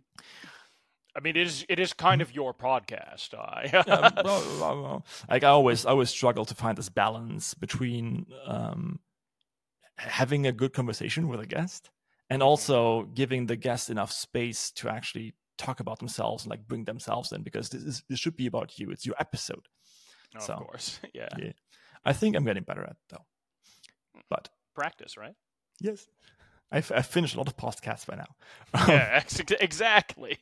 [SPEAKER 1] I mean, it is it is kind of your podcast. I
[SPEAKER 2] yeah, well, well, well. Like I always I always struggle to find this balance between um, having a good conversation with a guest and also giving the guest enough space to actually talk about themselves and like bring themselves in, because this is this should be about you. It's your episode.
[SPEAKER 1] Oh,
[SPEAKER 2] so,
[SPEAKER 1] of course, yeah.
[SPEAKER 2] yeah. I think I'm getting better at it though. But
[SPEAKER 1] practice, right?
[SPEAKER 2] Yes. I've, I've finished a lot of podcasts by now.
[SPEAKER 1] Yeah, exactly.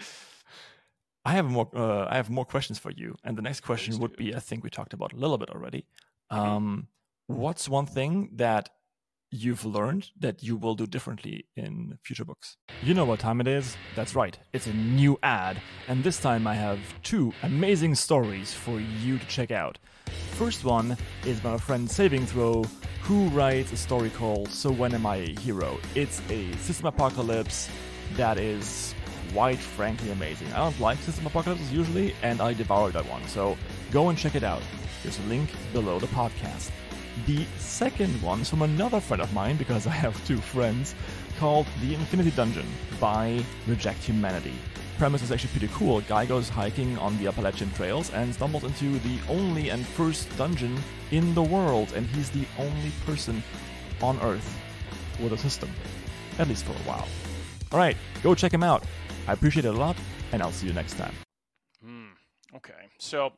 [SPEAKER 2] I have more. Uh, I have more questions for you, and the next question
[SPEAKER 1] Please
[SPEAKER 2] would
[SPEAKER 1] do.
[SPEAKER 2] be, I think we talked about a little bit already.
[SPEAKER 1] Mm-hmm.
[SPEAKER 2] Um, what's one thing that you've learned that you will do differently in future books? You know what time it is? That's right. It's a new ad, and this time I have two amazing stories for you to check out. First one is my friend Saving Throw, who writes a story called So When Am I a Hero? It's a system apocalypse that is quite frankly amazing. I don't like system apocalypses usually, and I devoured that one. So go and check it out. There's a link below the podcast. The second one is from another friend of mine, because I have two friends, called The Infinity Dungeon by Reject Humanity. premise is actually pretty cool. A guy goes hiking on the Appalachian trails and stumbles into the only and first dungeon in the world, and he's the only person on Earth with a system, at least for a while. All right, go check him out. I appreciate it a lot, and I'll see you next time.
[SPEAKER 1] Mm, okay, so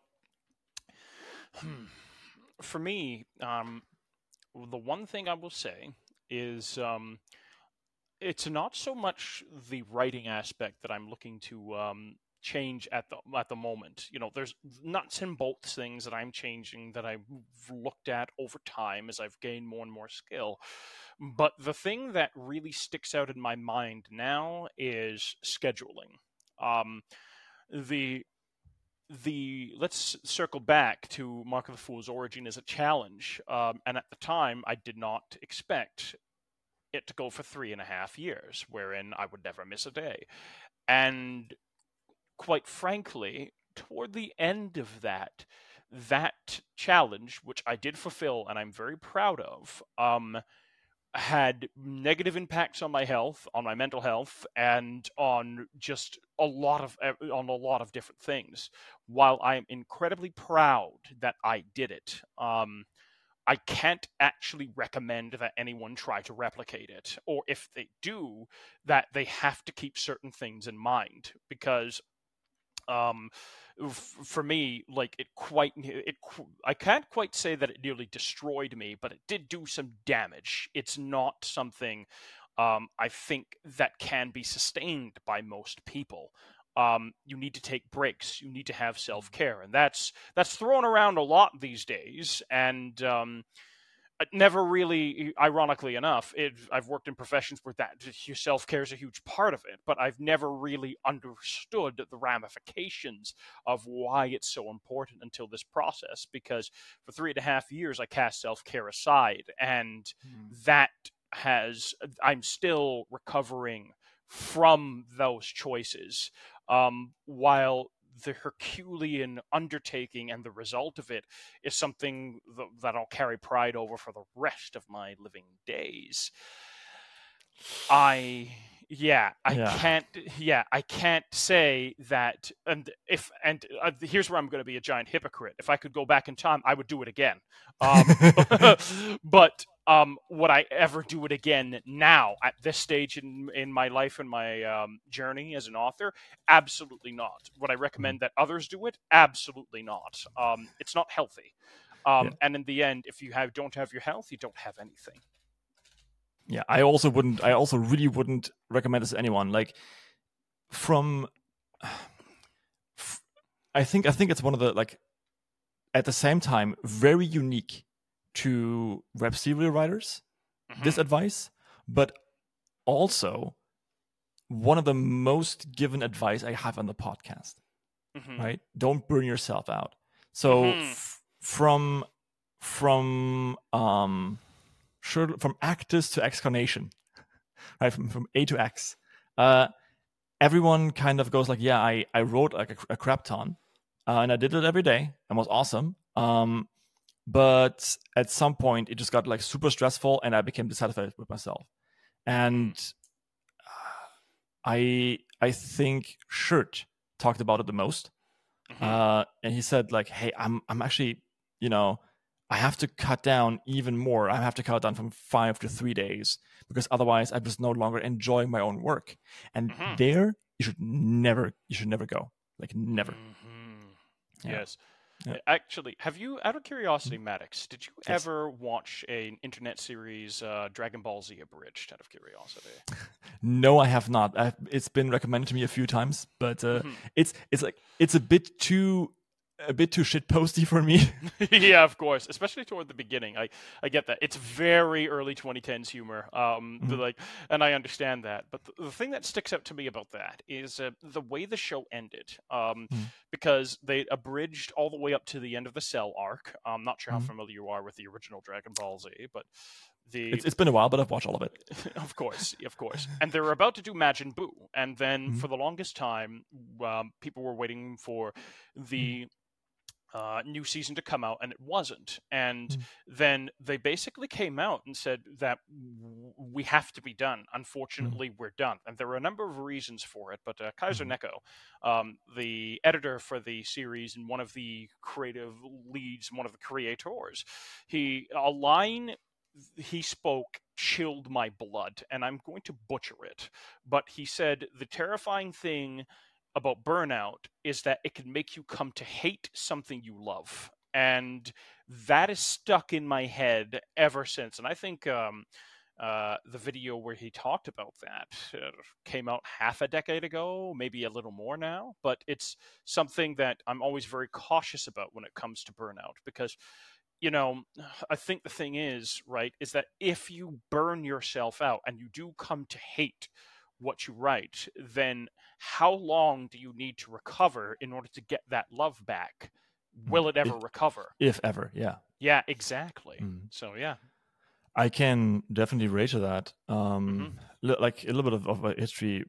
[SPEAKER 1] hmm, for me, um, the one thing I will say is um, it's not so much the writing aspect that I'm looking to um, change at the at the moment. You know, there's nuts and bolts things that I'm changing that I've looked at over time as I've gained more and more skill. But the thing that really sticks out in my mind now is scheduling. Um, the the let's circle back to Mark of the Fool's origin as a challenge. Um, and at the time, I did not expect it to go for three and a half years, wherein I would never miss a day. And quite frankly, toward the end of that, that challenge, which I did fulfill and I'm very proud of, um, had negative impacts on my health, on my mental health, and on just a lot of on a lot of different things. While I am incredibly proud that I did it, um, I can't actually recommend that anyone try to replicate it, or if they do, that they have to keep certain things in mind, because um f- for me, like, it quite it I can't quite say that it nearly destroyed me, but it did do some damage. It's not something um I think that can be sustained by most people. Um you need to take breaks, you need to have self-care, and that's that's thrown around a lot these days. And um never really, ironically enough, it, I've worked in professions where that self-care is a huge part of it, but I've never really understood the ramifications of why it's so important until this process, because for three and a half years I cast self-care aside, and mm. that has, I'm still recovering from those choices, um, while the Herculean undertaking and the result of it is something th- that I'll carry pride over for the rest of my living days. I, yeah, I yeah. can't, yeah, I can't say that. And if, and uh, here's where I'm going to be a giant hypocrite. If I could go back in time, I would do it again. Um, but um, would I ever do it again now at this stage in in my life and my um, journey as an author? Absolutely not. Would I recommend that others do it? Absolutely not. Um, it's not healthy. Um, yeah. And in the end, if you have don't have your health, you don't have anything.
[SPEAKER 2] Yeah, I also wouldn't. I also really wouldn't recommend this to anyone. Like, from, I think I think it's one of the, like, at the same time, very unique to web serial writers, mm-hmm. this advice, but also one of the most given advice I have on the podcast, mm-hmm. right? Don't burn yourself out. So mm-hmm. f- from from um sure from Actus to Excarnation, right? From from A to X, uh, everyone kind of goes like, yeah, I I wrote like a, a crap ton, uh, and I did it every day and was awesome. Um, But at some point, it just got like super stressful, and I became dissatisfied with myself. And I I think Shirt talked about it the most. Mm-hmm. Uh, and he said like, "Hey, I'm I'm actually, you know, I have to cut down even more. I have to cut down from five to three days because otherwise, I'm just no longer enjoying my own work." And mm-hmm. there, you should never you should never go, like never.
[SPEAKER 1] Mm-hmm.
[SPEAKER 2] Yeah.
[SPEAKER 1] Yes. Yeah. Actually, have you, out of curiosity, Maddox, did you
[SPEAKER 2] yes.
[SPEAKER 1] ever watch an internet series, uh, Dragon Ball Z Abridged, out of curiosity?
[SPEAKER 2] No, I have not. I've, it's been recommended to me a few times, but uh, mm-hmm. it's it's like it's a bit too a bit too shitposty for me.
[SPEAKER 1] Yeah, of course, especially toward the beginning. I, I get that. It's very early twenty tens humor. Um, mm-hmm. like, and I understand that. But the, the thing that sticks out to me about that is uh, the way the show ended. Um, mm-hmm. Because they abridged all the way up to the end of the Cell arc. I'm not sure mm-hmm. how familiar you are with the original Dragon Ball Z, but the
[SPEAKER 2] it's, it's been a while, but I've watched all of it.
[SPEAKER 1] Of course, of course. And they were about to do Majin Buu, and then mm-hmm. for the longest time, um, people were waiting for the. Mm-hmm. uh, new season to come out, and it wasn't. And
[SPEAKER 2] Mm.
[SPEAKER 1] then they basically came out and said that w- we have to be done. Unfortunately,
[SPEAKER 2] Mm.
[SPEAKER 1] we're done. And there are a number of reasons for it. But uh, Kaiser
[SPEAKER 2] Mm.
[SPEAKER 1] Neko, um, the editor for the series and one of the creative leads, one of the creators, he a line he spoke chilled my blood, and I'm going to butcher it. But he said the terrifying thing about burnout is that it can make you come to hate something you love. And that is stuck in my head ever since. And I think um, uh, the video where he talked about that uh, came out half a decade ago, maybe a little more now. But it's something that I'm always very cautious about when it comes to burnout because you know, I think the thing is, right, is that if you burn yourself out and you do come to hate what you write, then how long do you need to recover in order to get that love back?
[SPEAKER 2] Mm.
[SPEAKER 1] Will it ever
[SPEAKER 2] If
[SPEAKER 1] recover?
[SPEAKER 2] if ever, yeah.
[SPEAKER 1] Yeah, exactly.
[SPEAKER 2] Mm.
[SPEAKER 1] So, yeah.
[SPEAKER 2] I can definitely relate to that.
[SPEAKER 1] Mm-hmm.
[SPEAKER 2] Um, li- like a little bit of, of a history.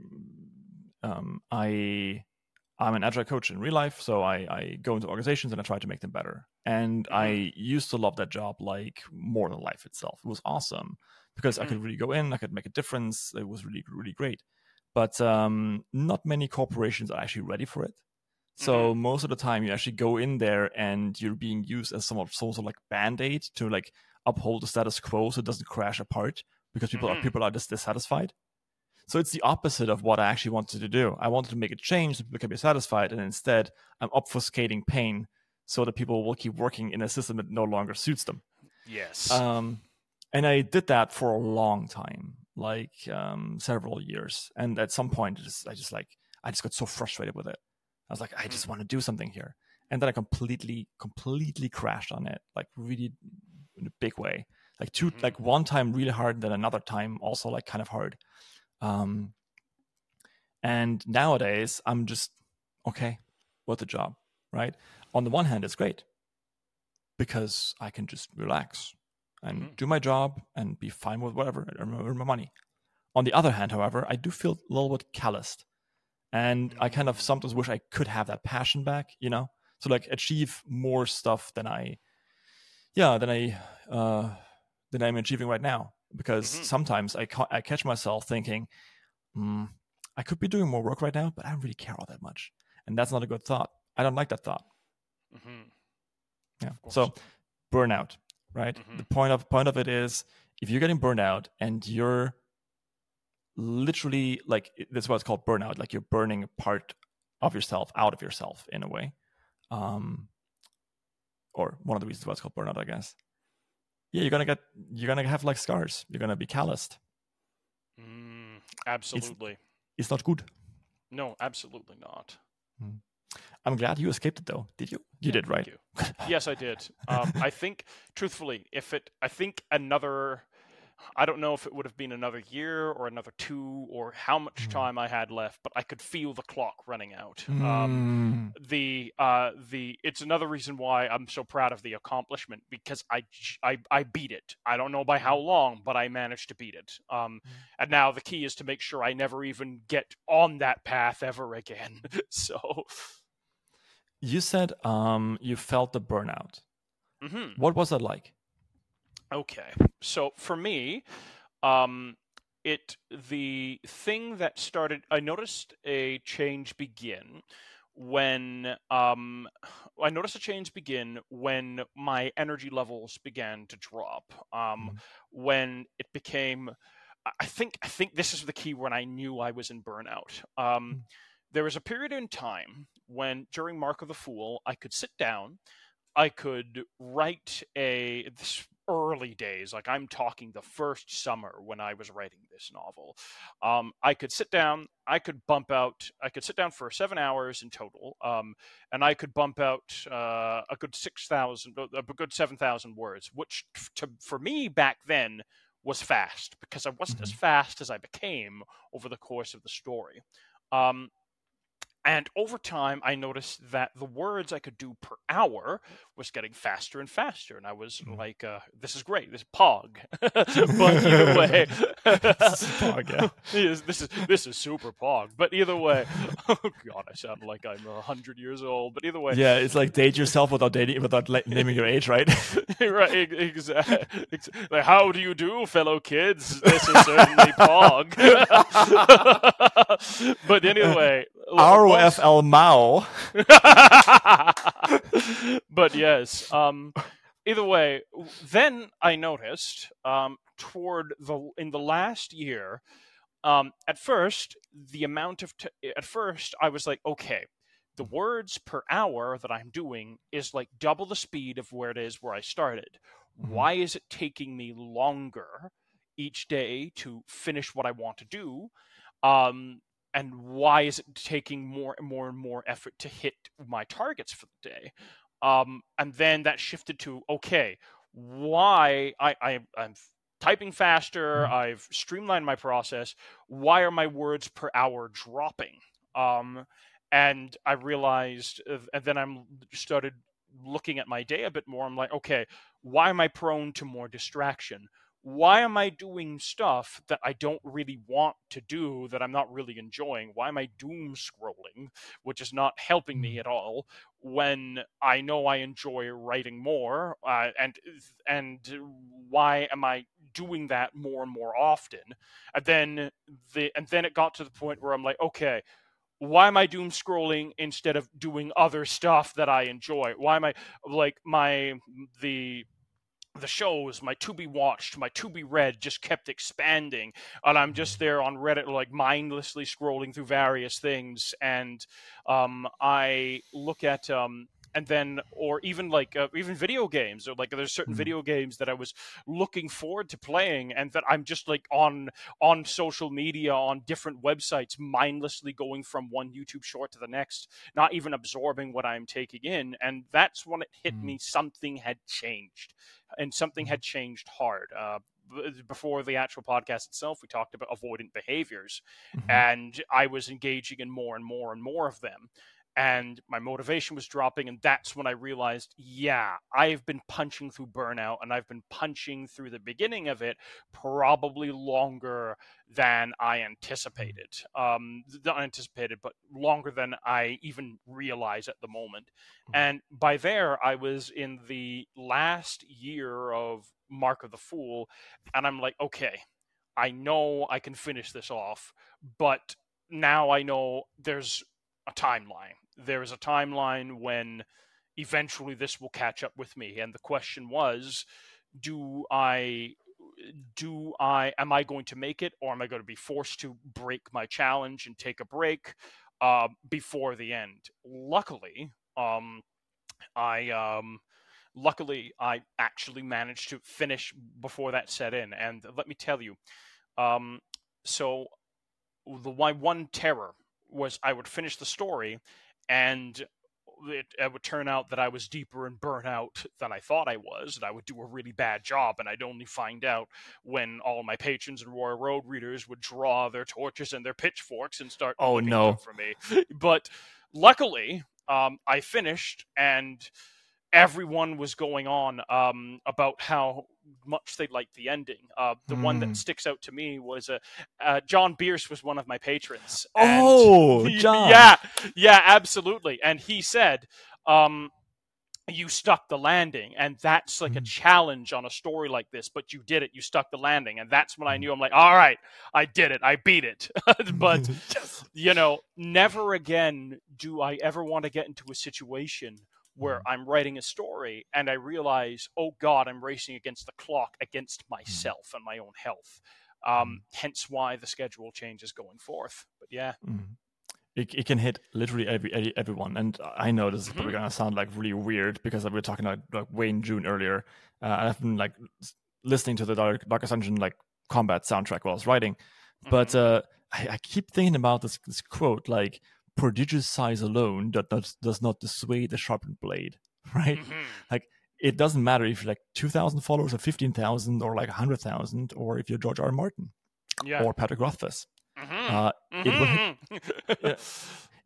[SPEAKER 2] Um, I I'm an agile coach in real life, so I, I go into organizations and I try to make them better. And
[SPEAKER 1] Mm-hmm.
[SPEAKER 2] I used to love that job like more than life itself. It was awesome because
[SPEAKER 1] Mm-hmm.
[SPEAKER 2] I could really go in, I could make a difference. It was really, really great. But um, not many corporations are actually ready for it. So
[SPEAKER 1] Mm-hmm.
[SPEAKER 2] most of the time, you actually go in there and you're being used as somewhat, some sort of like band-aid to like uphold the status quo so it doesn't crash apart because people are
[SPEAKER 1] Mm-hmm.
[SPEAKER 2] people are just dissatisfied. So it's the opposite of what I actually wanted to do. I wanted to make a change so people can be satisfied, and instead I'm obfuscating pain so that people will keep working in a system that no longer suits them.
[SPEAKER 1] Yes.
[SPEAKER 2] Um, and I did that for a long time, like um, several years. And at some point, I just, I just like I just got so frustrated with it. I was like, I just want to do something here, and then I completely, completely crashed on it, like really in a big way. Like two,
[SPEAKER 1] Mm-hmm.
[SPEAKER 2] like one time really hard, then another time also like kind of hard. Um, and nowadays, I'm just okay with the job, right? On the one hand, it's great because I can just relax and
[SPEAKER 1] Mm-hmm.
[SPEAKER 2] do my job and be fine with whatever, earn my money. On the other hand, however, I do feel a little bit calloused. And I kind of sometimes wish I could have that passion back, you know? So like achieve more stuff than I, yeah, than I, uh, than I'm achieving right now. Because
[SPEAKER 1] Mm-hmm.
[SPEAKER 2] sometimes I, ca- I catch myself thinking, mm, I could be doing more work right now, but I don't really care all that much. And that's not a good thought. I don't like that thought.
[SPEAKER 1] Mm-hmm.
[SPEAKER 2] Yeah.
[SPEAKER 1] Of course.
[SPEAKER 2] So burnout, right?
[SPEAKER 1] Mm-hmm.
[SPEAKER 2] The point of point of it is if you're getting burned out and you're literally like that's what it's called burnout, like you're burning a part of yourself out of yourself in a way. Um or one of the reasons why it's called burnout, I guess. Yeah, you're gonna get you're gonna have like scars. You're gonna be calloused.
[SPEAKER 1] Mm,
[SPEAKER 2] It's
[SPEAKER 1] absolutely.
[SPEAKER 2] it's not good.
[SPEAKER 1] No, absolutely not.
[SPEAKER 2] Hmm. I'm glad you escaped it though. Did you? You
[SPEAKER 1] Yeah,
[SPEAKER 2] did,
[SPEAKER 1] thank
[SPEAKER 2] right?
[SPEAKER 1] you. Yes, I did. Um, I think, truthfully, if it, I think another, I don't know if it would have been another year or another two or how much
[SPEAKER 2] Mm.
[SPEAKER 1] time I had left, but I could feel the clock running out.
[SPEAKER 2] Mm.
[SPEAKER 1] Um, the, uh, the, it's another reason why I'm so proud of the accomplishment because I, j- I, I beat it. I don't know by how long, but I managed to beat it. Um, and now the key is to make sure I never even get on that path ever again. So.
[SPEAKER 2] You said um you felt the burnout.
[SPEAKER 1] Mm-hmm.
[SPEAKER 2] What was that like?
[SPEAKER 1] Okay. So for me, um, it the thing that started, I noticed a change begin when um, I noticed a change begin when my energy levels began to drop. Um,
[SPEAKER 2] Mm.
[SPEAKER 1] when it became, I I think I think this is the key when I knew I was in burnout. Um,
[SPEAKER 2] Mm.
[SPEAKER 1] there was a period in time when during Mark of the Fool, I could sit down I could write a this early days, like I'm talking the first summer when I was writing this novel. Um, I could sit down, I could bump out, I could sit down for seven hours in total, um, and I could bump out uh, a good six thousand, a good seven thousand words, which to, for me back then was fast because I wasn't as
[SPEAKER 2] Mhm.
[SPEAKER 1] fast as I became over the course of the story. Um, And over time, I noticed that the words I could do per hour was getting faster and faster. And I was
[SPEAKER 2] Mm.
[SPEAKER 1] like, uh, this is great. This is Pog. But either way,
[SPEAKER 2] This is Pog, yeah.
[SPEAKER 1] Yes, this is this is super Pog. But either way, oh god, I sound like I'm a hundred years old. But either way,
[SPEAKER 2] Yeah, it's like date yourself without dating, without like, naming your age, right?
[SPEAKER 1] right, exactly. Like, how do you do, fellow kids? This is certainly Pog. But anyway,
[SPEAKER 2] R O F L Mao.
[SPEAKER 1] But yes, um, either way, then I noticed um, toward the in the last year, um, at first the amount of t- at first I was like, okay, the words per hour that I'm doing is like double the speed of where it is where I started.
[SPEAKER 2] Mm-hmm.
[SPEAKER 1] Why is it taking me longer each day to finish what I want to do? Um, and why is it taking more and more and more effort to hit my targets for the day? Um, and then that shifted to, okay, why I, I I'm typing faster,
[SPEAKER 2] Mm-hmm.
[SPEAKER 1] I've streamlined my process. Why are my words per hour dropping? Um, and I realized, and then I'm started looking at my day a bit more. I'm like, okay, why am I prone to more distraction? Why am I doing stuff that I don't really want to do, that I'm not really enjoying? Why am I doom scrolling, which is not helping me at all, when I know I enjoy writing more? Uh, and and why am I doing that more and more often? And then the and then it got to the point where I'm like, okay, why am I doom scrolling instead of doing other stuff that I enjoy? Why am I like my the the shows, my to be watched, my to be read just kept expanding, and I'm just there on Reddit like mindlessly scrolling through various things, and um, I look at um, and then or even like uh, even video games, or like there's certain
[SPEAKER 2] Mm.
[SPEAKER 1] video games that I was looking forward to playing, and that I'm just like on on social media, on different websites, mindlessly going from one YouTube short to the next, not even absorbing what I'm taking in. And that's when it hit
[SPEAKER 2] Mm.
[SPEAKER 1] me, something had changed, and something had changed hard. Uh, b- before the actual podcast itself, we talked about avoidant behaviors,
[SPEAKER 2] Mm-hmm.
[SPEAKER 1] and I was engaging in more and more and more of them. And my motivation was dropping, and that's when I realized, yeah, I've been punching through burnout, and I've been punching through the beginning of it probably longer than I anticipated. Um, not anticipated, but longer than I even realize at the moment. And by there, I was in the last year of Mark of the Fool, and I'm like, okay, I know I can finish this off, but now I know there's a timeline. There is a timeline when eventually this will catch up with me. And the question was, do I do I am I going to make it, or am I going to be forced to break my challenge and take a break uh, before the end? Luckily, um, I um, luckily I actually managed to finish before that set in. And let me tell you, um, so the my one terror was I would finish the story, and it, it would turn out that I was deeper in burnout than I thought I was, and I would do a really bad job, and I'd only find out when all my patrons and Royal Road readers would draw their torches and their pitchforks and start
[SPEAKER 2] Oh,
[SPEAKER 1] looking
[SPEAKER 2] no.
[SPEAKER 1] out for me. But luckily, um, I finished, and everyone was going on um, about how much they liked the ending. Uh, the one that
[SPEAKER 2] Mm.
[SPEAKER 1] sticks out to me was uh, uh, John Bierce was one of my patrons.
[SPEAKER 2] Oh,
[SPEAKER 1] and,
[SPEAKER 2] John.
[SPEAKER 1] Yeah, yeah, absolutely. And he said, um, you stuck the landing, and that's like mm. a challenge on a story like this, but you did it. You stuck the landing, and that's when I knew, I'm like, all right, I did it. I beat it. But, yes. You know, never again do I ever want to get into a situation where mm. I'm writing a story and I realize, oh God, I'm racing against the clock, against myself mm. and my own health. Um, mm. Hence why the schedule changes going forth. But yeah.
[SPEAKER 2] Mm. It, it can hit literally every everyone, and I know this is mm-hmm. probably gonna sound like really weird because we were talking about like Wayne June earlier. Uh, I've been like listening to the Dark, Darkest Dungeon like combat soundtrack while I was writing, mm-hmm. but uh, I, I keep thinking about this this quote like "prodigious size alone that does, does not dissuade the sharpened blade," right? Mm-hmm. Like it doesn't matter if you're like two thousand followers or fifteen thousand or like a hundred thousand, or if you're George R. R. Martin, yeah. or Patrick Rothfuss.
[SPEAKER 1] Mm-hmm.
[SPEAKER 2] Uh,
[SPEAKER 1] mm-hmm.
[SPEAKER 2] It will hit, yeah,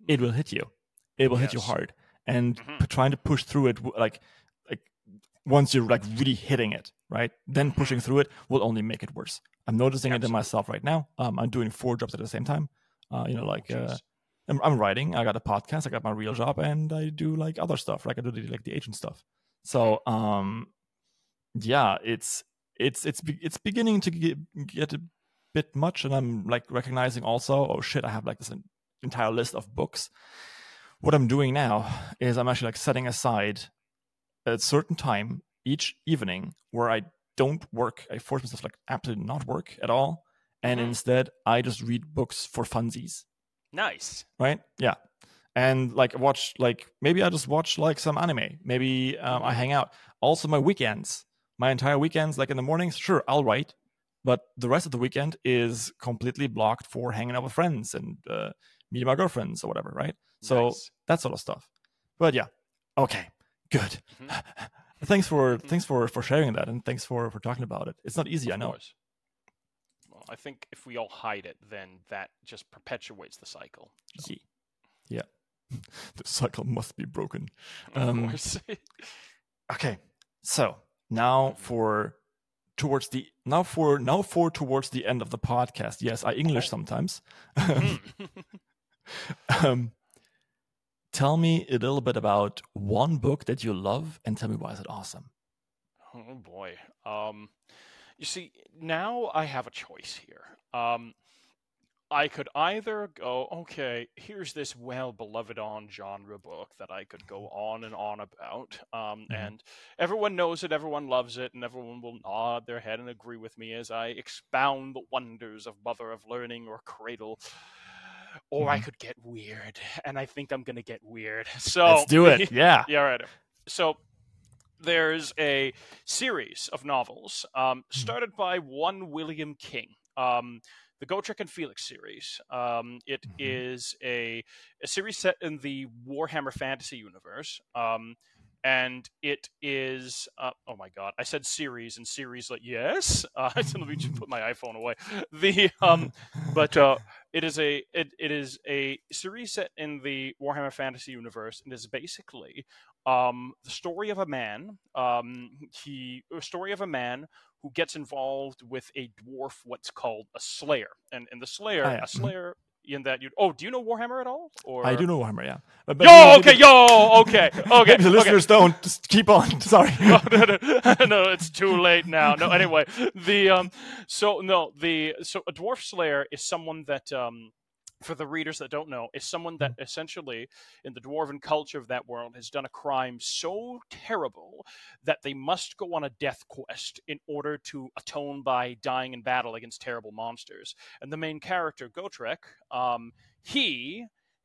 [SPEAKER 2] it will hit you. It will hit you
[SPEAKER 1] Yes.
[SPEAKER 2] hard. And
[SPEAKER 1] Mhm.
[SPEAKER 2] p- trying to push through it, w- like, like once you're like really hitting it, right? Then pushing through it will only make it worse. I'm noticing it in
[SPEAKER 1] Absolutely.
[SPEAKER 2] myself right now. Um, I'm doing four jobs at the same time. Uh, you know, like
[SPEAKER 1] Oh,
[SPEAKER 2] uh,
[SPEAKER 1] jeez.
[SPEAKER 2] I'm, I'm writing. I got a podcast. I got my real job, and I do like other stuff. Like I do the, like the agent stuff. So, um, yeah, it's it's it's be- it's beginning to get, get a bit much, and I'm like recognizing also, oh shit, I have like this en- entire list of books. What I'm doing now is I'm actually like setting aside a certain time each evening where I don't work. I force myself like absolutely not work at all, and
[SPEAKER 1] Mhm.
[SPEAKER 2] instead I just read books for funsies,
[SPEAKER 1] Nice.
[SPEAKER 2] right? Yeah, and like watch like maybe I just watch like some anime. Maybe um, I
[SPEAKER 1] Mhm.
[SPEAKER 2] hang out. Also, my weekends, my entire weekends, like in the mornings, sure I'll write, but the rest of the weekend is completely blocked for hanging out with friends and uh, meeting my girlfriends or whatever, right? So
[SPEAKER 1] Nice.
[SPEAKER 2] that sort of stuff. But yeah, okay, good.
[SPEAKER 1] Mhm.
[SPEAKER 2] thanks for
[SPEAKER 1] Mhm.
[SPEAKER 2] thanks for for sharing that, and thanks for for talking about it. It's not easy, I
[SPEAKER 1] Of
[SPEAKER 2] know.
[SPEAKER 1] course. Well, I think if we all hide it, then that just perpetuates the cycle. So,
[SPEAKER 2] Yeah, yeah. The cycle must be broken.
[SPEAKER 1] of
[SPEAKER 2] Um,
[SPEAKER 1] course.
[SPEAKER 2] okay, so now
[SPEAKER 1] Mhm.
[SPEAKER 2] for towards the now for now for towards the end of the podcast. Yes, I English
[SPEAKER 1] Oh.
[SPEAKER 2] sometimes.
[SPEAKER 1] Mhm.
[SPEAKER 2] um, tell me a little bit about one book that you love, and tell me why is it awesome.
[SPEAKER 1] Oh boy. Um, you see, now I have a choice here. Um, I could either go, okay, here's this well beloved on genre book that I could go on and on about, um,
[SPEAKER 2] Mhm.
[SPEAKER 1] and everyone knows it, everyone loves it, and everyone will nod their head and agree with me as I expound the wonders of Mother of Learning or Cradle. Or I
[SPEAKER 2] Mhm.
[SPEAKER 1] could get weird, and I think I'm gonna get weird. So
[SPEAKER 2] Let's do
[SPEAKER 1] the
[SPEAKER 2] it. Yeah.
[SPEAKER 1] yeah, right. So there's a series of novels um,
[SPEAKER 2] Mhm.
[SPEAKER 1] started by one William King. Um, the Gotrek and Felix series. Um, it
[SPEAKER 2] Mhm.
[SPEAKER 1] is a, a series set in the Warhammer Fantasy universe. Um, and it is, uh, oh my god, I said series and series like, yes? Uh, let me just put my iPhone away. The, um, but uh, it is a it, it is a series set in the Warhammer Fantasy universe, and is basically um, the story of a man. Um, he a story of a man who gets involved with a dwarf, what's called a Slayer, and and the
[SPEAKER 2] Ah,
[SPEAKER 1] Slayer,
[SPEAKER 2] yeah.
[SPEAKER 1] a
[SPEAKER 2] Mhm.
[SPEAKER 1] Slayer in that you. Oh, do you know Warhammer at all?
[SPEAKER 2] I
[SPEAKER 1] Or
[SPEAKER 2] do know Warhammer, yeah. But, but maybe,
[SPEAKER 1] yo,
[SPEAKER 2] maybe
[SPEAKER 1] okay,
[SPEAKER 2] the,
[SPEAKER 1] yo, okay, okay,
[SPEAKER 2] maybe the
[SPEAKER 1] okay.
[SPEAKER 2] listeners don't. Just keep on. Sorry.
[SPEAKER 1] Oh, no, no, no, it's too late now. No, anyway, the um, so no, the so a dwarf slayer is someone that um, for the readers that don't know, is someone that essentially in the dwarven culture of that world has done a crime so terrible that they must go on a death quest in order to atone by dying in battle against terrible monsters. And the main character, Gotrek, um, he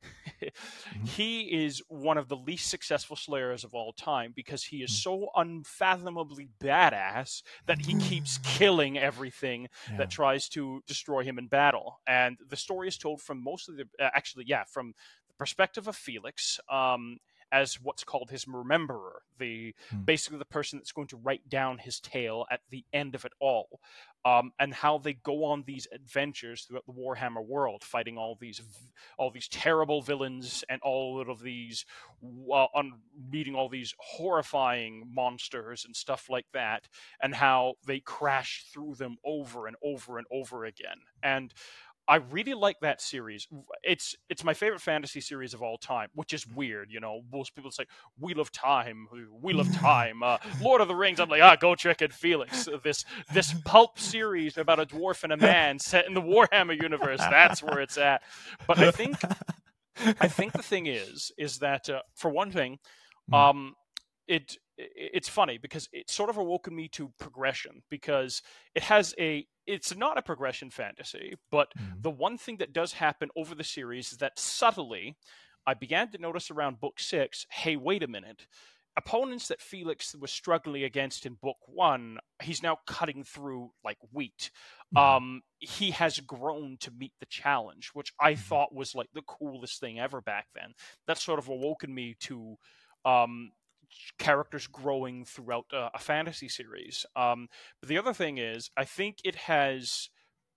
[SPEAKER 2] Mhm.
[SPEAKER 1] he is one of the least successful slayers of all time because he is
[SPEAKER 2] Mhm.
[SPEAKER 1] so unfathomably badass that he keeps killing everything
[SPEAKER 2] Yeah.
[SPEAKER 1] that tries to destroy him in battle. And the story is told from mostly the uh, actually, yeah, from the perspective of Felix. Um, as what's called his rememberer, the
[SPEAKER 2] Mhm.
[SPEAKER 1] basically the person that's going to write down his tale at the end of it all, um, and how they go on these adventures throughout the Warhammer world, fighting all these all these terrible villains and all of these uh, on meeting all these horrifying monsters and stuff like that, and how they crash through them over and over and over again. And I really like that series. It's it's my favorite fantasy series of all time, which is weird. You know, most people say Wheel of Time, Wheel of Time, uh, Lord of the Rings. I'm like, ah, Gotrek and Felix. This this pulp series about a dwarf and a man set in the Warhammer universe. That's where it's at. But I think I think the thing is is that uh, for one thing,
[SPEAKER 2] Mhm.
[SPEAKER 1] um, it it's funny because it sort of awoken me to progression, because it has a it's not a progression fantasy, but
[SPEAKER 2] Mhm.
[SPEAKER 1] the one thing that does happen over the series is that subtly I began to notice around book six, hey, wait a minute. Opponents that Felix was struggling against in book one, he's now cutting through like wheat.
[SPEAKER 2] Mhm.
[SPEAKER 1] Um, he has grown to meet the challenge, which I
[SPEAKER 2] Mhm.
[SPEAKER 1] thought was like the coolest thing ever back then. That sort of awoken me to um, characters growing throughout uh, a fantasy series. Um, but the other thing is, I think it has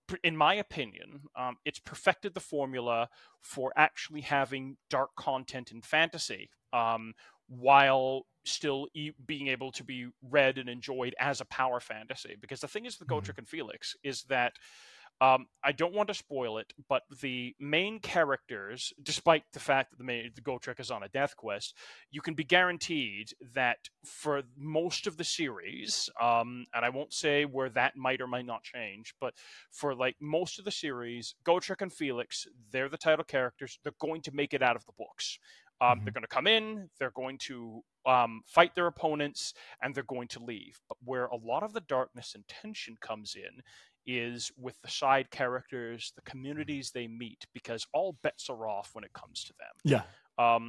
[SPEAKER 1] in my opinion, um, it's perfected the formula for actually having dark content in fantasy, um, while still e- being able to be read and enjoyed as a power fantasy. Because the thing is with
[SPEAKER 2] Mhm.
[SPEAKER 1] Gotrek and Felix is that um, I don't want to spoil it, but the main characters, despite the fact that the main the Gotrek is on a death quest, you can be guaranteed that for most of the series, um, and I won't say where that might or might not change, but for like most of the series, Gotrek and Felix, they're the title characters. They're going to make it out of the books. Um,
[SPEAKER 2] Mhm.
[SPEAKER 1] They're going to come in, they're going to um, fight their opponents, and they're going to leave. But where a lot of the darkness and tension comes in is with the side characters, the communities they meet, because all bets are off when it comes to them.
[SPEAKER 2] Yeah.
[SPEAKER 1] Um,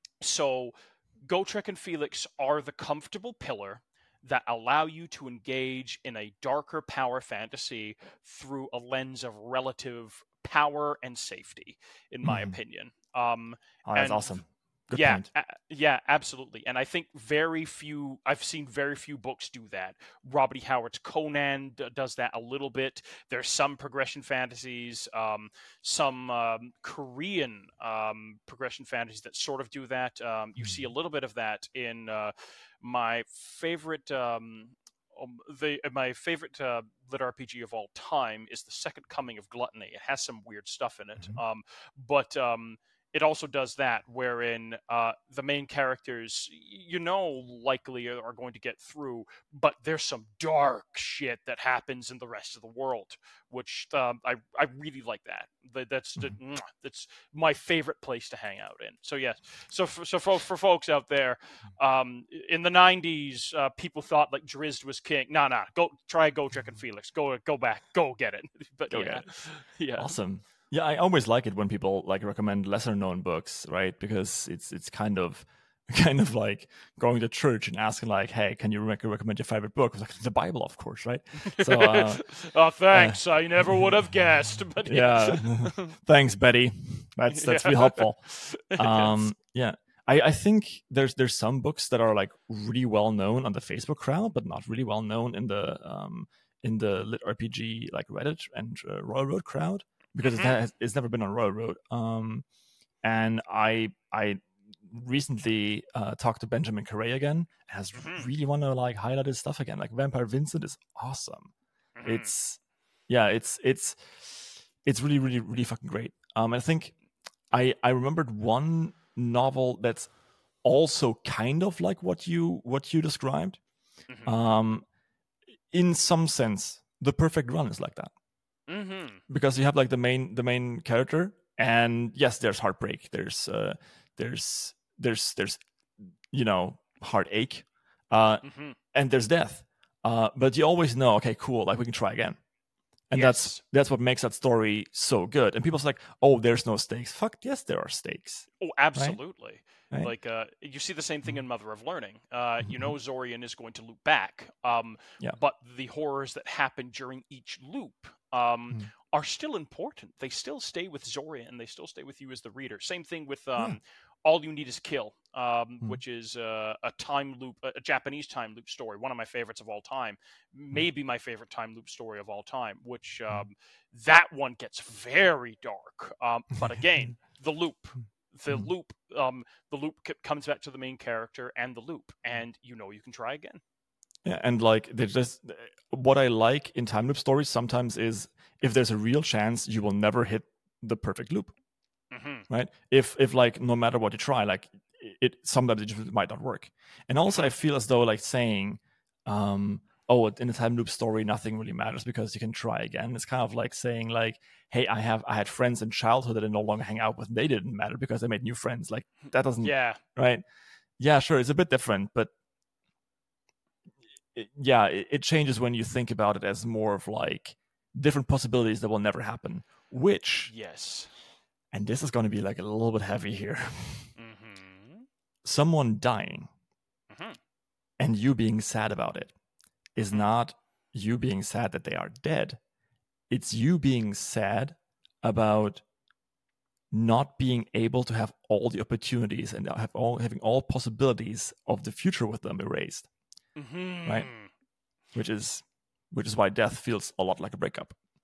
[SPEAKER 1] so Gotrek and Felix are the comfortable pillar that allow you to engage in a darker power fantasy through a lens of relative power and safety, in my
[SPEAKER 2] Mhm.
[SPEAKER 1] opinion. Um,
[SPEAKER 2] Oh, that's
[SPEAKER 1] and
[SPEAKER 2] awesome. Good
[SPEAKER 1] yeah,
[SPEAKER 2] point.
[SPEAKER 1] a- yeah, absolutely. And I think very few, I've seen very few books do that. Robert E. Howard's Conan d- does that a little bit. There's some progression fantasies, um, some um, Korean um, progression fantasies that sort of do that. Um, you see a
[SPEAKER 2] Mhm.
[SPEAKER 1] little bit of that in uh, my favorite. Um, um, the my favorite uh, lit R P G of all time is The Second Coming of Gluttony. It has some weird stuff in it,
[SPEAKER 2] Mhm.
[SPEAKER 1] um, but um, it also does that, wherein uh, the main characters, you know, likely are, are going to get through, but there's some dark shit that happens in the rest of the world, which um, I I really like that. That- That's the,
[SPEAKER 2] Mhm.
[SPEAKER 1] mwah, that's my favorite place to hang out in. So yes, so for, so for, for folks out there, um, in the nineties, uh, people thought like Drizzt was king. No, no, go try Gotrek and Felix. Go go back, go get it. But
[SPEAKER 2] Go get
[SPEAKER 1] yeah,
[SPEAKER 2] it.
[SPEAKER 1] yeah.
[SPEAKER 2] Awesome. Yeah, I always like it when people like recommend lesser known books, right? Because it's it's kind of kind of like going to church and asking like, "Hey, can you rec- recommend your favorite book?" It's like the Bible, of course, right? So, uh,
[SPEAKER 1] Oh,
[SPEAKER 2] uh
[SPEAKER 1] thanks. I never would have guessed, but yes.
[SPEAKER 2] yeah, thanks, Betty. That's that's really
[SPEAKER 1] Yeah.
[SPEAKER 2] helpful.
[SPEAKER 1] Yes.
[SPEAKER 2] Um, yeah, I I think there's there's some books that are like really well known on the Facebook crowd, but not really well known in the um in the lit R P G like Reddit and uh, Royal Road crowd because it's,
[SPEAKER 1] Mhm.
[SPEAKER 2] has, it's never been on Royal Road. Um, and I I recently uh, talked to Benjamin Correa again and has
[SPEAKER 1] Mhm.
[SPEAKER 2] really want to like highlight his stuff again. Like Vampire Vincent is awesome.
[SPEAKER 1] Mhm.
[SPEAKER 2] It's yeah, it's it's it's really really really fucking great. Um, I think I I remembered one novel that's also kind of like what you what you described.
[SPEAKER 1] Mhm.
[SPEAKER 2] Um, in some sense, The Perfect Run is like that
[SPEAKER 1] Mhm.
[SPEAKER 2] because you have like the main the main character, and yes, there's heartbreak, there's uh, there's there's there's you know heartache, uh,
[SPEAKER 1] Mhm.
[SPEAKER 2] and there's death. Uh, but you always know, okay, cool, like we can try again, and that's
[SPEAKER 1] Yes.
[SPEAKER 2] that's what makes that story so good. And people's like, oh, there's no stakes. Fuck yes, there are stakes,
[SPEAKER 1] Oh,
[SPEAKER 2] right?
[SPEAKER 1] absolutely.
[SPEAKER 2] Right.
[SPEAKER 1] Like uh, you see the same thing
[SPEAKER 2] Mhm.
[SPEAKER 1] in Mother of Learning. Uh, you
[SPEAKER 2] Mhm.
[SPEAKER 1] know Zorian is going to loop back, um,
[SPEAKER 2] Yeah.
[SPEAKER 1] but the horrors that happen during each loop um,
[SPEAKER 2] Mhm.
[SPEAKER 1] are still important. They still stay with Zorian, and they still stay with you as the reader. Same thing with
[SPEAKER 2] Yeah.
[SPEAKER 1] um, All You Need Is Kill, um,
[SPEAKER 2] Mhm.
[SPEAKER 1] which is uh, a time loop, a Japanese time loop story, one of my favorites of all time,
[SPEAKER 2] Mhm.
[SPEAKER 1] maybe my favorite time loop story of all time. Which
[SPEAKER 2] Mhm.
[SPEAKER 1] um, that one gets very dark, um, but again, the loop the
[SPEAKER 2] Mhm.
[SPEAKER 1] loop um the loop c- comes back to the main character and the loop, and you know you can try again.
[SPEAKER 2] Yeah, and like there's just what I like in time loop stories sometimes is if there's a real chance you will never hit the perfect loop,
[SPEAKER 1] Hmm.
[SPEAKER 2] right? If if like no matter what you try, like it sometimes it just might not work. And also I
[SPEAKER 1] Hmm.
[SPEAKER 2] feel as though like saying, um, oh, in a time loop story nothing really matters because you can try again. It's kind of like saying like, hey, I have I had friends in childhood that I no longer hang out with. And they didn't matter because I made new friends. Like that doesn't
[SPEAKER 1] Yeah.
[SPEAKER 2] right. Yeah, sure, it's a bit different, but it, yeah, it, it changes when you think about it as more of like different possibilities that will never happen. Which,
[SPEAKER 1] Yes.
[SPEAKER 2] and this is going to be like a little bit heavy here,
[SPEAKER 1] Hmm.
[SPEAKER 2] someone dying
[SPEAKER 1] Hmm.
[SPEAKER 2] and you being sad about it is
[SPEAKER 1] Hmm.
[SPEAKER 2] not you being sad that they are dead. It's you being sad about not being able to have all the opportunities and have all having all possibilities of the future with them erased, right?
[SPEAKER 1] Hmm.
[SPEAKER 2] Which is which is why death feels a lot like a breakup.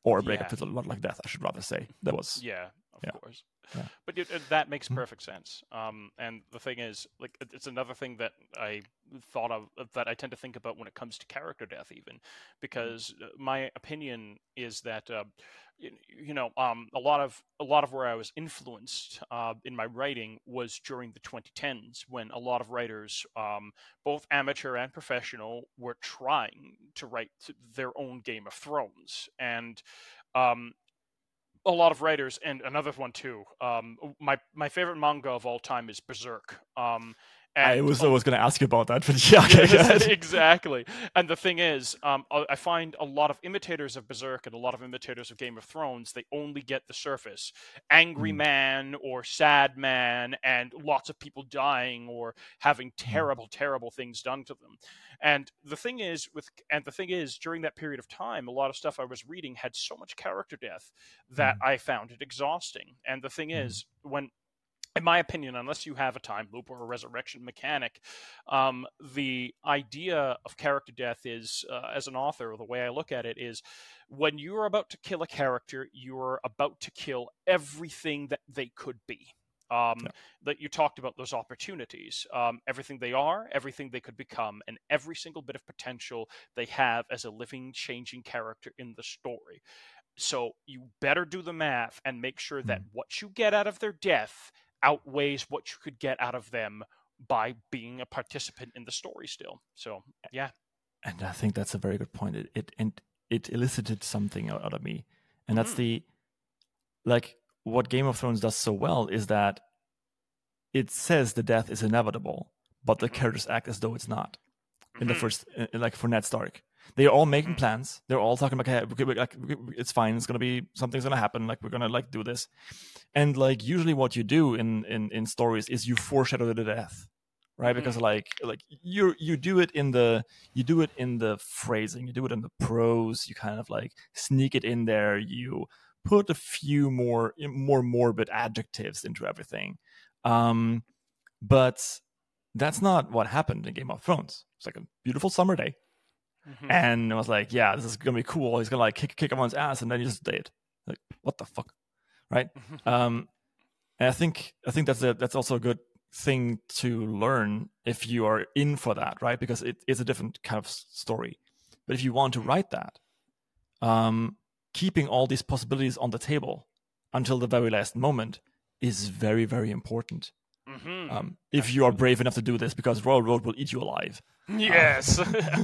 [SPEAKER 2] or a breakup
[SPEAKER 1] Yeah.
[SPEAKER 2] feels a lot like death. I should rather say that was.
[SPEAKER 1] Yeah, of
[SPEAKER 2] Yeah.
[SPEAKER 1] course.
[SPEAKER 2] Yeah.
[SPEAKER 1] But it, it- that makes
[SPEAKER 2] Mhm.
[SPEAKER 1] perfect sense. Um, and the thing is, like, it- it's another thing that I thought of that I tend to think about when it comes to character death, even because uh, my opinion is that. Uh, y- you know, um, a lot of a lot of where I was influenced uh, in my writing was during the twenty tens, when a lot of writers, um, both amateur and professional, were trying to write their own Game of Thrones, and um, a lot of writers, and another one too. Um, my my favorite manga of all time is Berserk. Um,
[SPEAKER 2] I
[SPEAKER 1] and
[SPEAKER 2] was
[SPEAKER 1] a-
[SPEAKER 2] always going to ask you about that, but yeah, okay, go
[SPEAKER 1] Yes,
[SPEAKER 2] ahead.
[SPEAKER 1] exactly. And the thing is, um, I I find a lot of imitators of Berserk and a lot of imitators of Game of Thrones, they only get the surface. Angry
[SPEAKER 2] Mm,
[SPEAKER 1] man or sad man, and lots of people dying or having
[SPEAKER 2] mm,
[SPEAKER 1] terrible, terrible things done to them. And the thing is, with and the thing is, during that period of time, a lot of stuff I was reading had so much character death that
[SPEAKER 2] mm,
[SPEAKER 1] I found it exhausting. And the thing
[SPEAKER 2] mm,
[SPEAKER 1] is, when in my opinion, unless you have a time loop or a resurrection mechanic, um, the idea of character death is, uh, as an author, the way I look at it is when you're about to kill a character, you're about to kill everything that they could be. Um,
[SPEAKER 2] yeah.
[SPEAKER 1] that you talked about those opportunities, um, everything they are, everything they could become, and every single bit of potential they have as a living, changing character in the story. So you better do the math and make sure that
[SPEAKER 2] Mm.
[SPEAKER 1] what you get out of their death outweighs what you could get out of them by being a participant in the story still. So, yeah.
[SPEAKER 2] And I think that's a very good point. It it and it elicited something out out of me, and that's
[SPEAKER 1] Mm-hmm.
[SPEAKER 2] the like what Game of Thrones does so well is that it says the death is inevitable, but the
[SPEAKER 1] Mm-hmm.
[SPEAKER 2] characters act as though it's not. In the
[SPEAKER 1] Mm-hmm.
[SPEAKER 2] first, in, like for Ned Stark, they're all making
[SPEAKER 1] Mm-hmm.
[SPEAKER 2] plans. They're all talking about, hey, okay, we- like we- we- it's fine. It's gonna be something's gonna happen. Like we're gonna like do this, and like usually what you do in in in stories is you foreshadow the death, right? Because
[SPEAKER 1] Mm-hmm.
[SPEAKER 2] like like you you do it in the you do it in the phrasing, you do it in the prose. You kind of like sneak it in there. You put a few more more morbid adjectives into everything, um, but that's not what happened in Game of Thrones. It's like a beautiful summer day,
[SPEAKER 1] Mm-hmm.
[SPEAKER 2] and I was like, "Yeah, this is gonna be cool." He's gonna like kick kick everyone's ass, and then he just did. Like, what the fuck, right? Um, and I think I think that's a that's also a good thing to learn if you are in for that, right? Because it is a different kind of story. But if you want to write that, um, keeping all these possibilities on the table until the very last moment is very very important.
[SPEAKER 1] Mm-hmm.
[SPEAKER 2] Um, if you are brave enough to do this, because Royal Road will eat you alive.
[SPEAKER 1] Yes.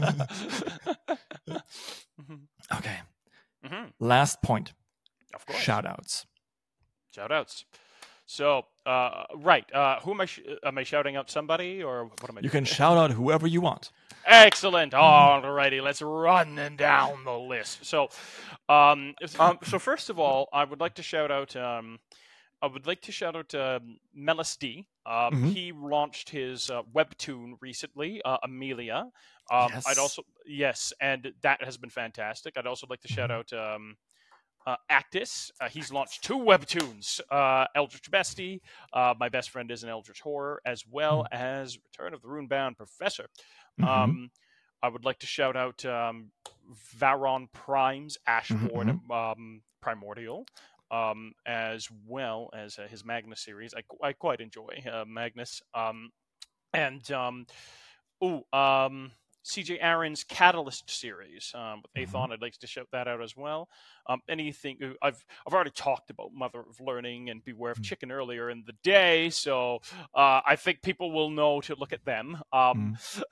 [SPEAKER 2] Okay.
[SPEAKER 1] Mm-hmm.
[SPEAKER 2] Last point.
[SPEAKER 1] Of course.
[SPEAKER 2] Shout outs.
[SPEAKER 1] Shout outs. So, uh, right. Uh, who am I? Sh- am I shouting out somebody, or what am I
[SPEAKER 2] You
[SPEAKER 1] doing?
[SPEAKER 2] can shout out whoever you want.
[SPEAKER 1] Excellent. Alrighty, let's run down the list. So, um, if- um, so first of all, I would like to shout out. Um, I would like to shout out um, Melis D. Um,
[SPEAKER 2] Mhm.
[SPEAKER 1] He launched his uh, webtoon recently, uh, Amelia. Um,
[SPEAKER 2] Yes.
[SPEAKER 1] I'd also yes, and that has been fantastic. I'd also like to shout
[SPEAKER 2] Mhm.
[SPEAKER 1] out um, uh, Actus. Uh, he's launched two webtoons: uh, Eldritch Bestie, uh, My Best Friend is an Eldritch Horror, as well
[SPEAKER 2] Mhm.
[SPEAKER 1] as Return of the Runebound Professor.
[SPEAKER 2] Mhm.
[SPEAKER 1] Um, I would like to shout out um, Varon Prime's Ashborn
[SPEAKER 2] Mhm.
[SPEAKER 1] um, Primordial, um, as well as uh, his Magnus series. I, I quite enjoy uh, Magnus. Um, and um, oh, um, C J Aaron's Catalyst series um, with
[SPEAKER 2] Mhm.
[SPEAKER 1] Athon. I'd like to shout that out as well. Um, anything uh, I've I've already talked about Mother of Learning and Beware of
[SPEAKER 2] Mhm.
[SPEAKER 1] Chicken earlier in the day, so uh, I think people will know to look at them. Um,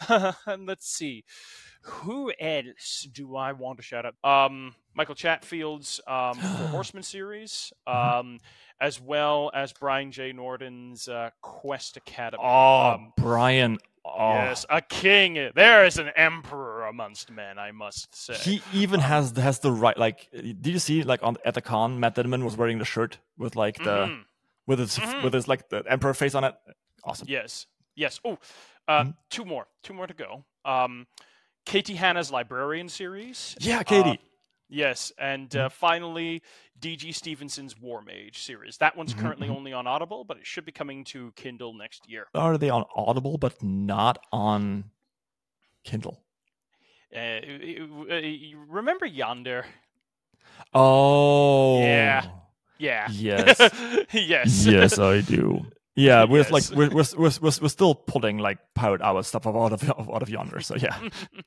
[SPEAKER 1] and let's see, who else do I want to shout out? Um, Michael Chatfield's um, Four Horsemen series,
[SPEAKER 2] Mhm.
[SPEAKER 1] um, as well as Brian J. Norton's uh, Quest Academy.
[SPEAKER 2] Oh,
[SPEAKER 1] Um,
[SPEAKER 2] Brian. Oh.
[SPEAKER 1] Yes, a king. There is an emperor amongst men, I must say.
[SPEAKER 2] He even
[SPEAKER 1] Um,
[SPEAKER 2] has has the right. Like, did you see like on at the con, Matt Denman was wearing the shirt with like the
[SPEAKER 1] mhm,
[SPEAKER 2] with his
[SPEAKER 1] mhm.
[SPEAKER 2] with his like the emperor face on it. Awesome.
[SPEAKER 1] Yes, yes. Oh, uh,
[SPEAKER 2] Mhm.
[SPEAKER 1] two more, two more to go. Um, Katie Hanna's Librarian series.
[SPEAKER 2] Yeah,
[SPEAKER 1] Uh,
[SPEAKER 2] Katie.
[SPEAKER 1] yes, and
[SPEAKER 2] Mhm.
[SPEAKER 1] uh, finally, D G Stevenson's War Mage series. That one's
[SPEAKER 2] Mhm,
[SPEAKER 1] currently
[SPEAKER 2] mhm.
[SPEAKER 1] only on Audible, but it should be coming to Kindle next year.
[SPEAKER 2] Are they on Audible but not on Kindle?
[SPEAKER 1] Uh, you remember Yonder?
[SPEAKER 2] Oh.
[SPEAKER 1] Yeah. Yeah.
[SPEAKER 2] Yes.
[SPEAKER 1] Yes.
[SPEAKER 2] Yes, I do. Yeah, we're
[SPEAKER 1] Yes.
[SPEAKER 2] like we're, we're we're we're we're still pulling like Pirate Hour stuff out of out of yonder. So yeah.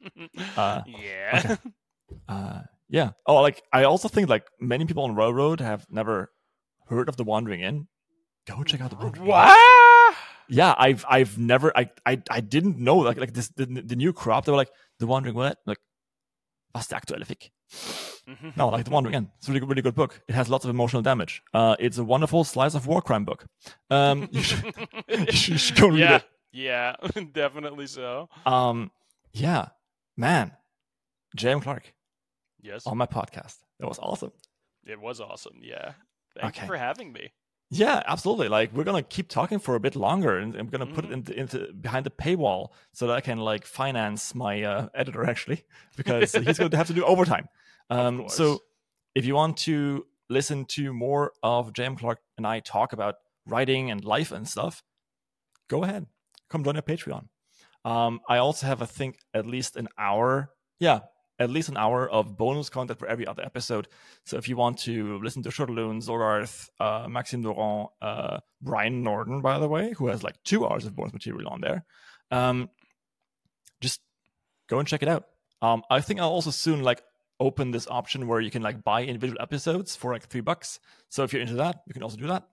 [SPEAKER 2] Uh,
[SPEAKER 1] yeah.
[SPEAKER 2] okay. Uh, yeah. Oh, like I also think like many people on Railroad have never heard of The Wandering Inn. Go check out The Wandering Inn.
[SPEAKER 1] What?
[SPEAKER 2] Yeah, I've I've never I I I didn't know like like this the, the new crop. They were like The Wandering what? Like, was der aktuelle Fick? No, like The Wandering Inn. It's a really, really good book. It has lots of emotional damage. Uh, it's a wonderful slice of war crime book. Um, you should, you should, you should go read
[SPEAKER 1] yeah.
[SPEAKER 2] it.
[SPEAKER 1] Yeah, definitely so.
[SPEAKER 2] Um, yeah, man, J M Clark
[SPEAKER 1] Yes.
[SPEAKER 2] on my podcast. That was awesome.
[SPEAKER 1] It was awesome. Yeah. Thank
[SPEAKER 2] Okay.
[SPEAKER 1] you for having me.
[SPEAKER 2] Yeah, absolutely. Like we're gonna keep talking for a bit longer, and I'm gonna
[SPEAKER 1] Mhm.
[SPEAKER 2] put it into, into behind the paywall so that I can like finance my uh, editor actually, because he's going to have to do overtime. Um,
[SPEAKER 1] course.
[SPEAKER 2] so if you want to listen to more of J M Clark and I talk about writing and life and stuff, go ahead, come join our Patreon. Um, I also have, I think, at least an hour. Yeah, at least an hour of bonus content for every other episode. So if you want to listen to Shortaloon, Zogarth, uh, Maxime Durand, uh, Brian Norden, by the way, who has like two hours of bonus material on there, um, just go and check it out. Um, I think I'll also soon like open this option where you can like buy individual episodes for like three bucks. So if you're into that, you can also do that.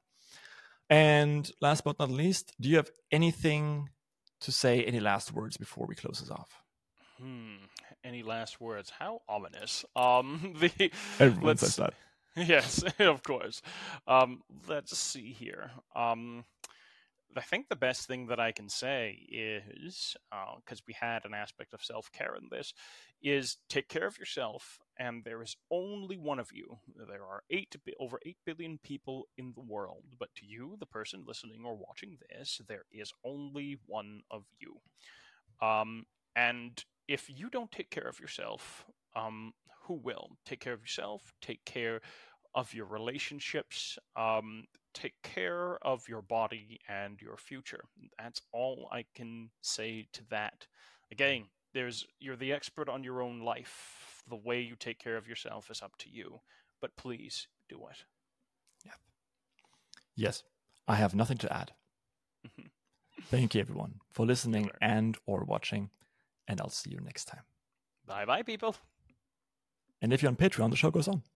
[SPEAKER 2] And last but not least, do you have anything to say, any last words before we close this off?
[SPEAKER 1] Hmm. Any last words? How ominous. Um. The.
[SPEAKER 2] Everyone
[SPEAKER 1] let's,
[SPEAKER 2] says that.
[SPEAKER 1] Yes, of course. Um. Let's see here. Um. I think the best thing that I can say is, because uh, we had an aspect of self-care in this, is take care of yourself. And there is only one of you. There are eight over eight billion people in the world, but to you, the person listening or watching this, there is only one of you. Um, and if you don't take care of yourself, um, who will? Take care of yourself. Take care of your relationships. Um, take care of your body and your future. That's all I can say to that. Again, there's you're the expert on your own life. The way you take care of yourself is up to you. But please do it.
[SPEAKER 2] Yeah. Yes, I have nothing to add. Thank you, everyone, for listening and or watching, and I'll see you next time.
[SPEAKER 1] Bye-bye, people.
[SPEAKER 2] And if you're on Patreon, the show goes on.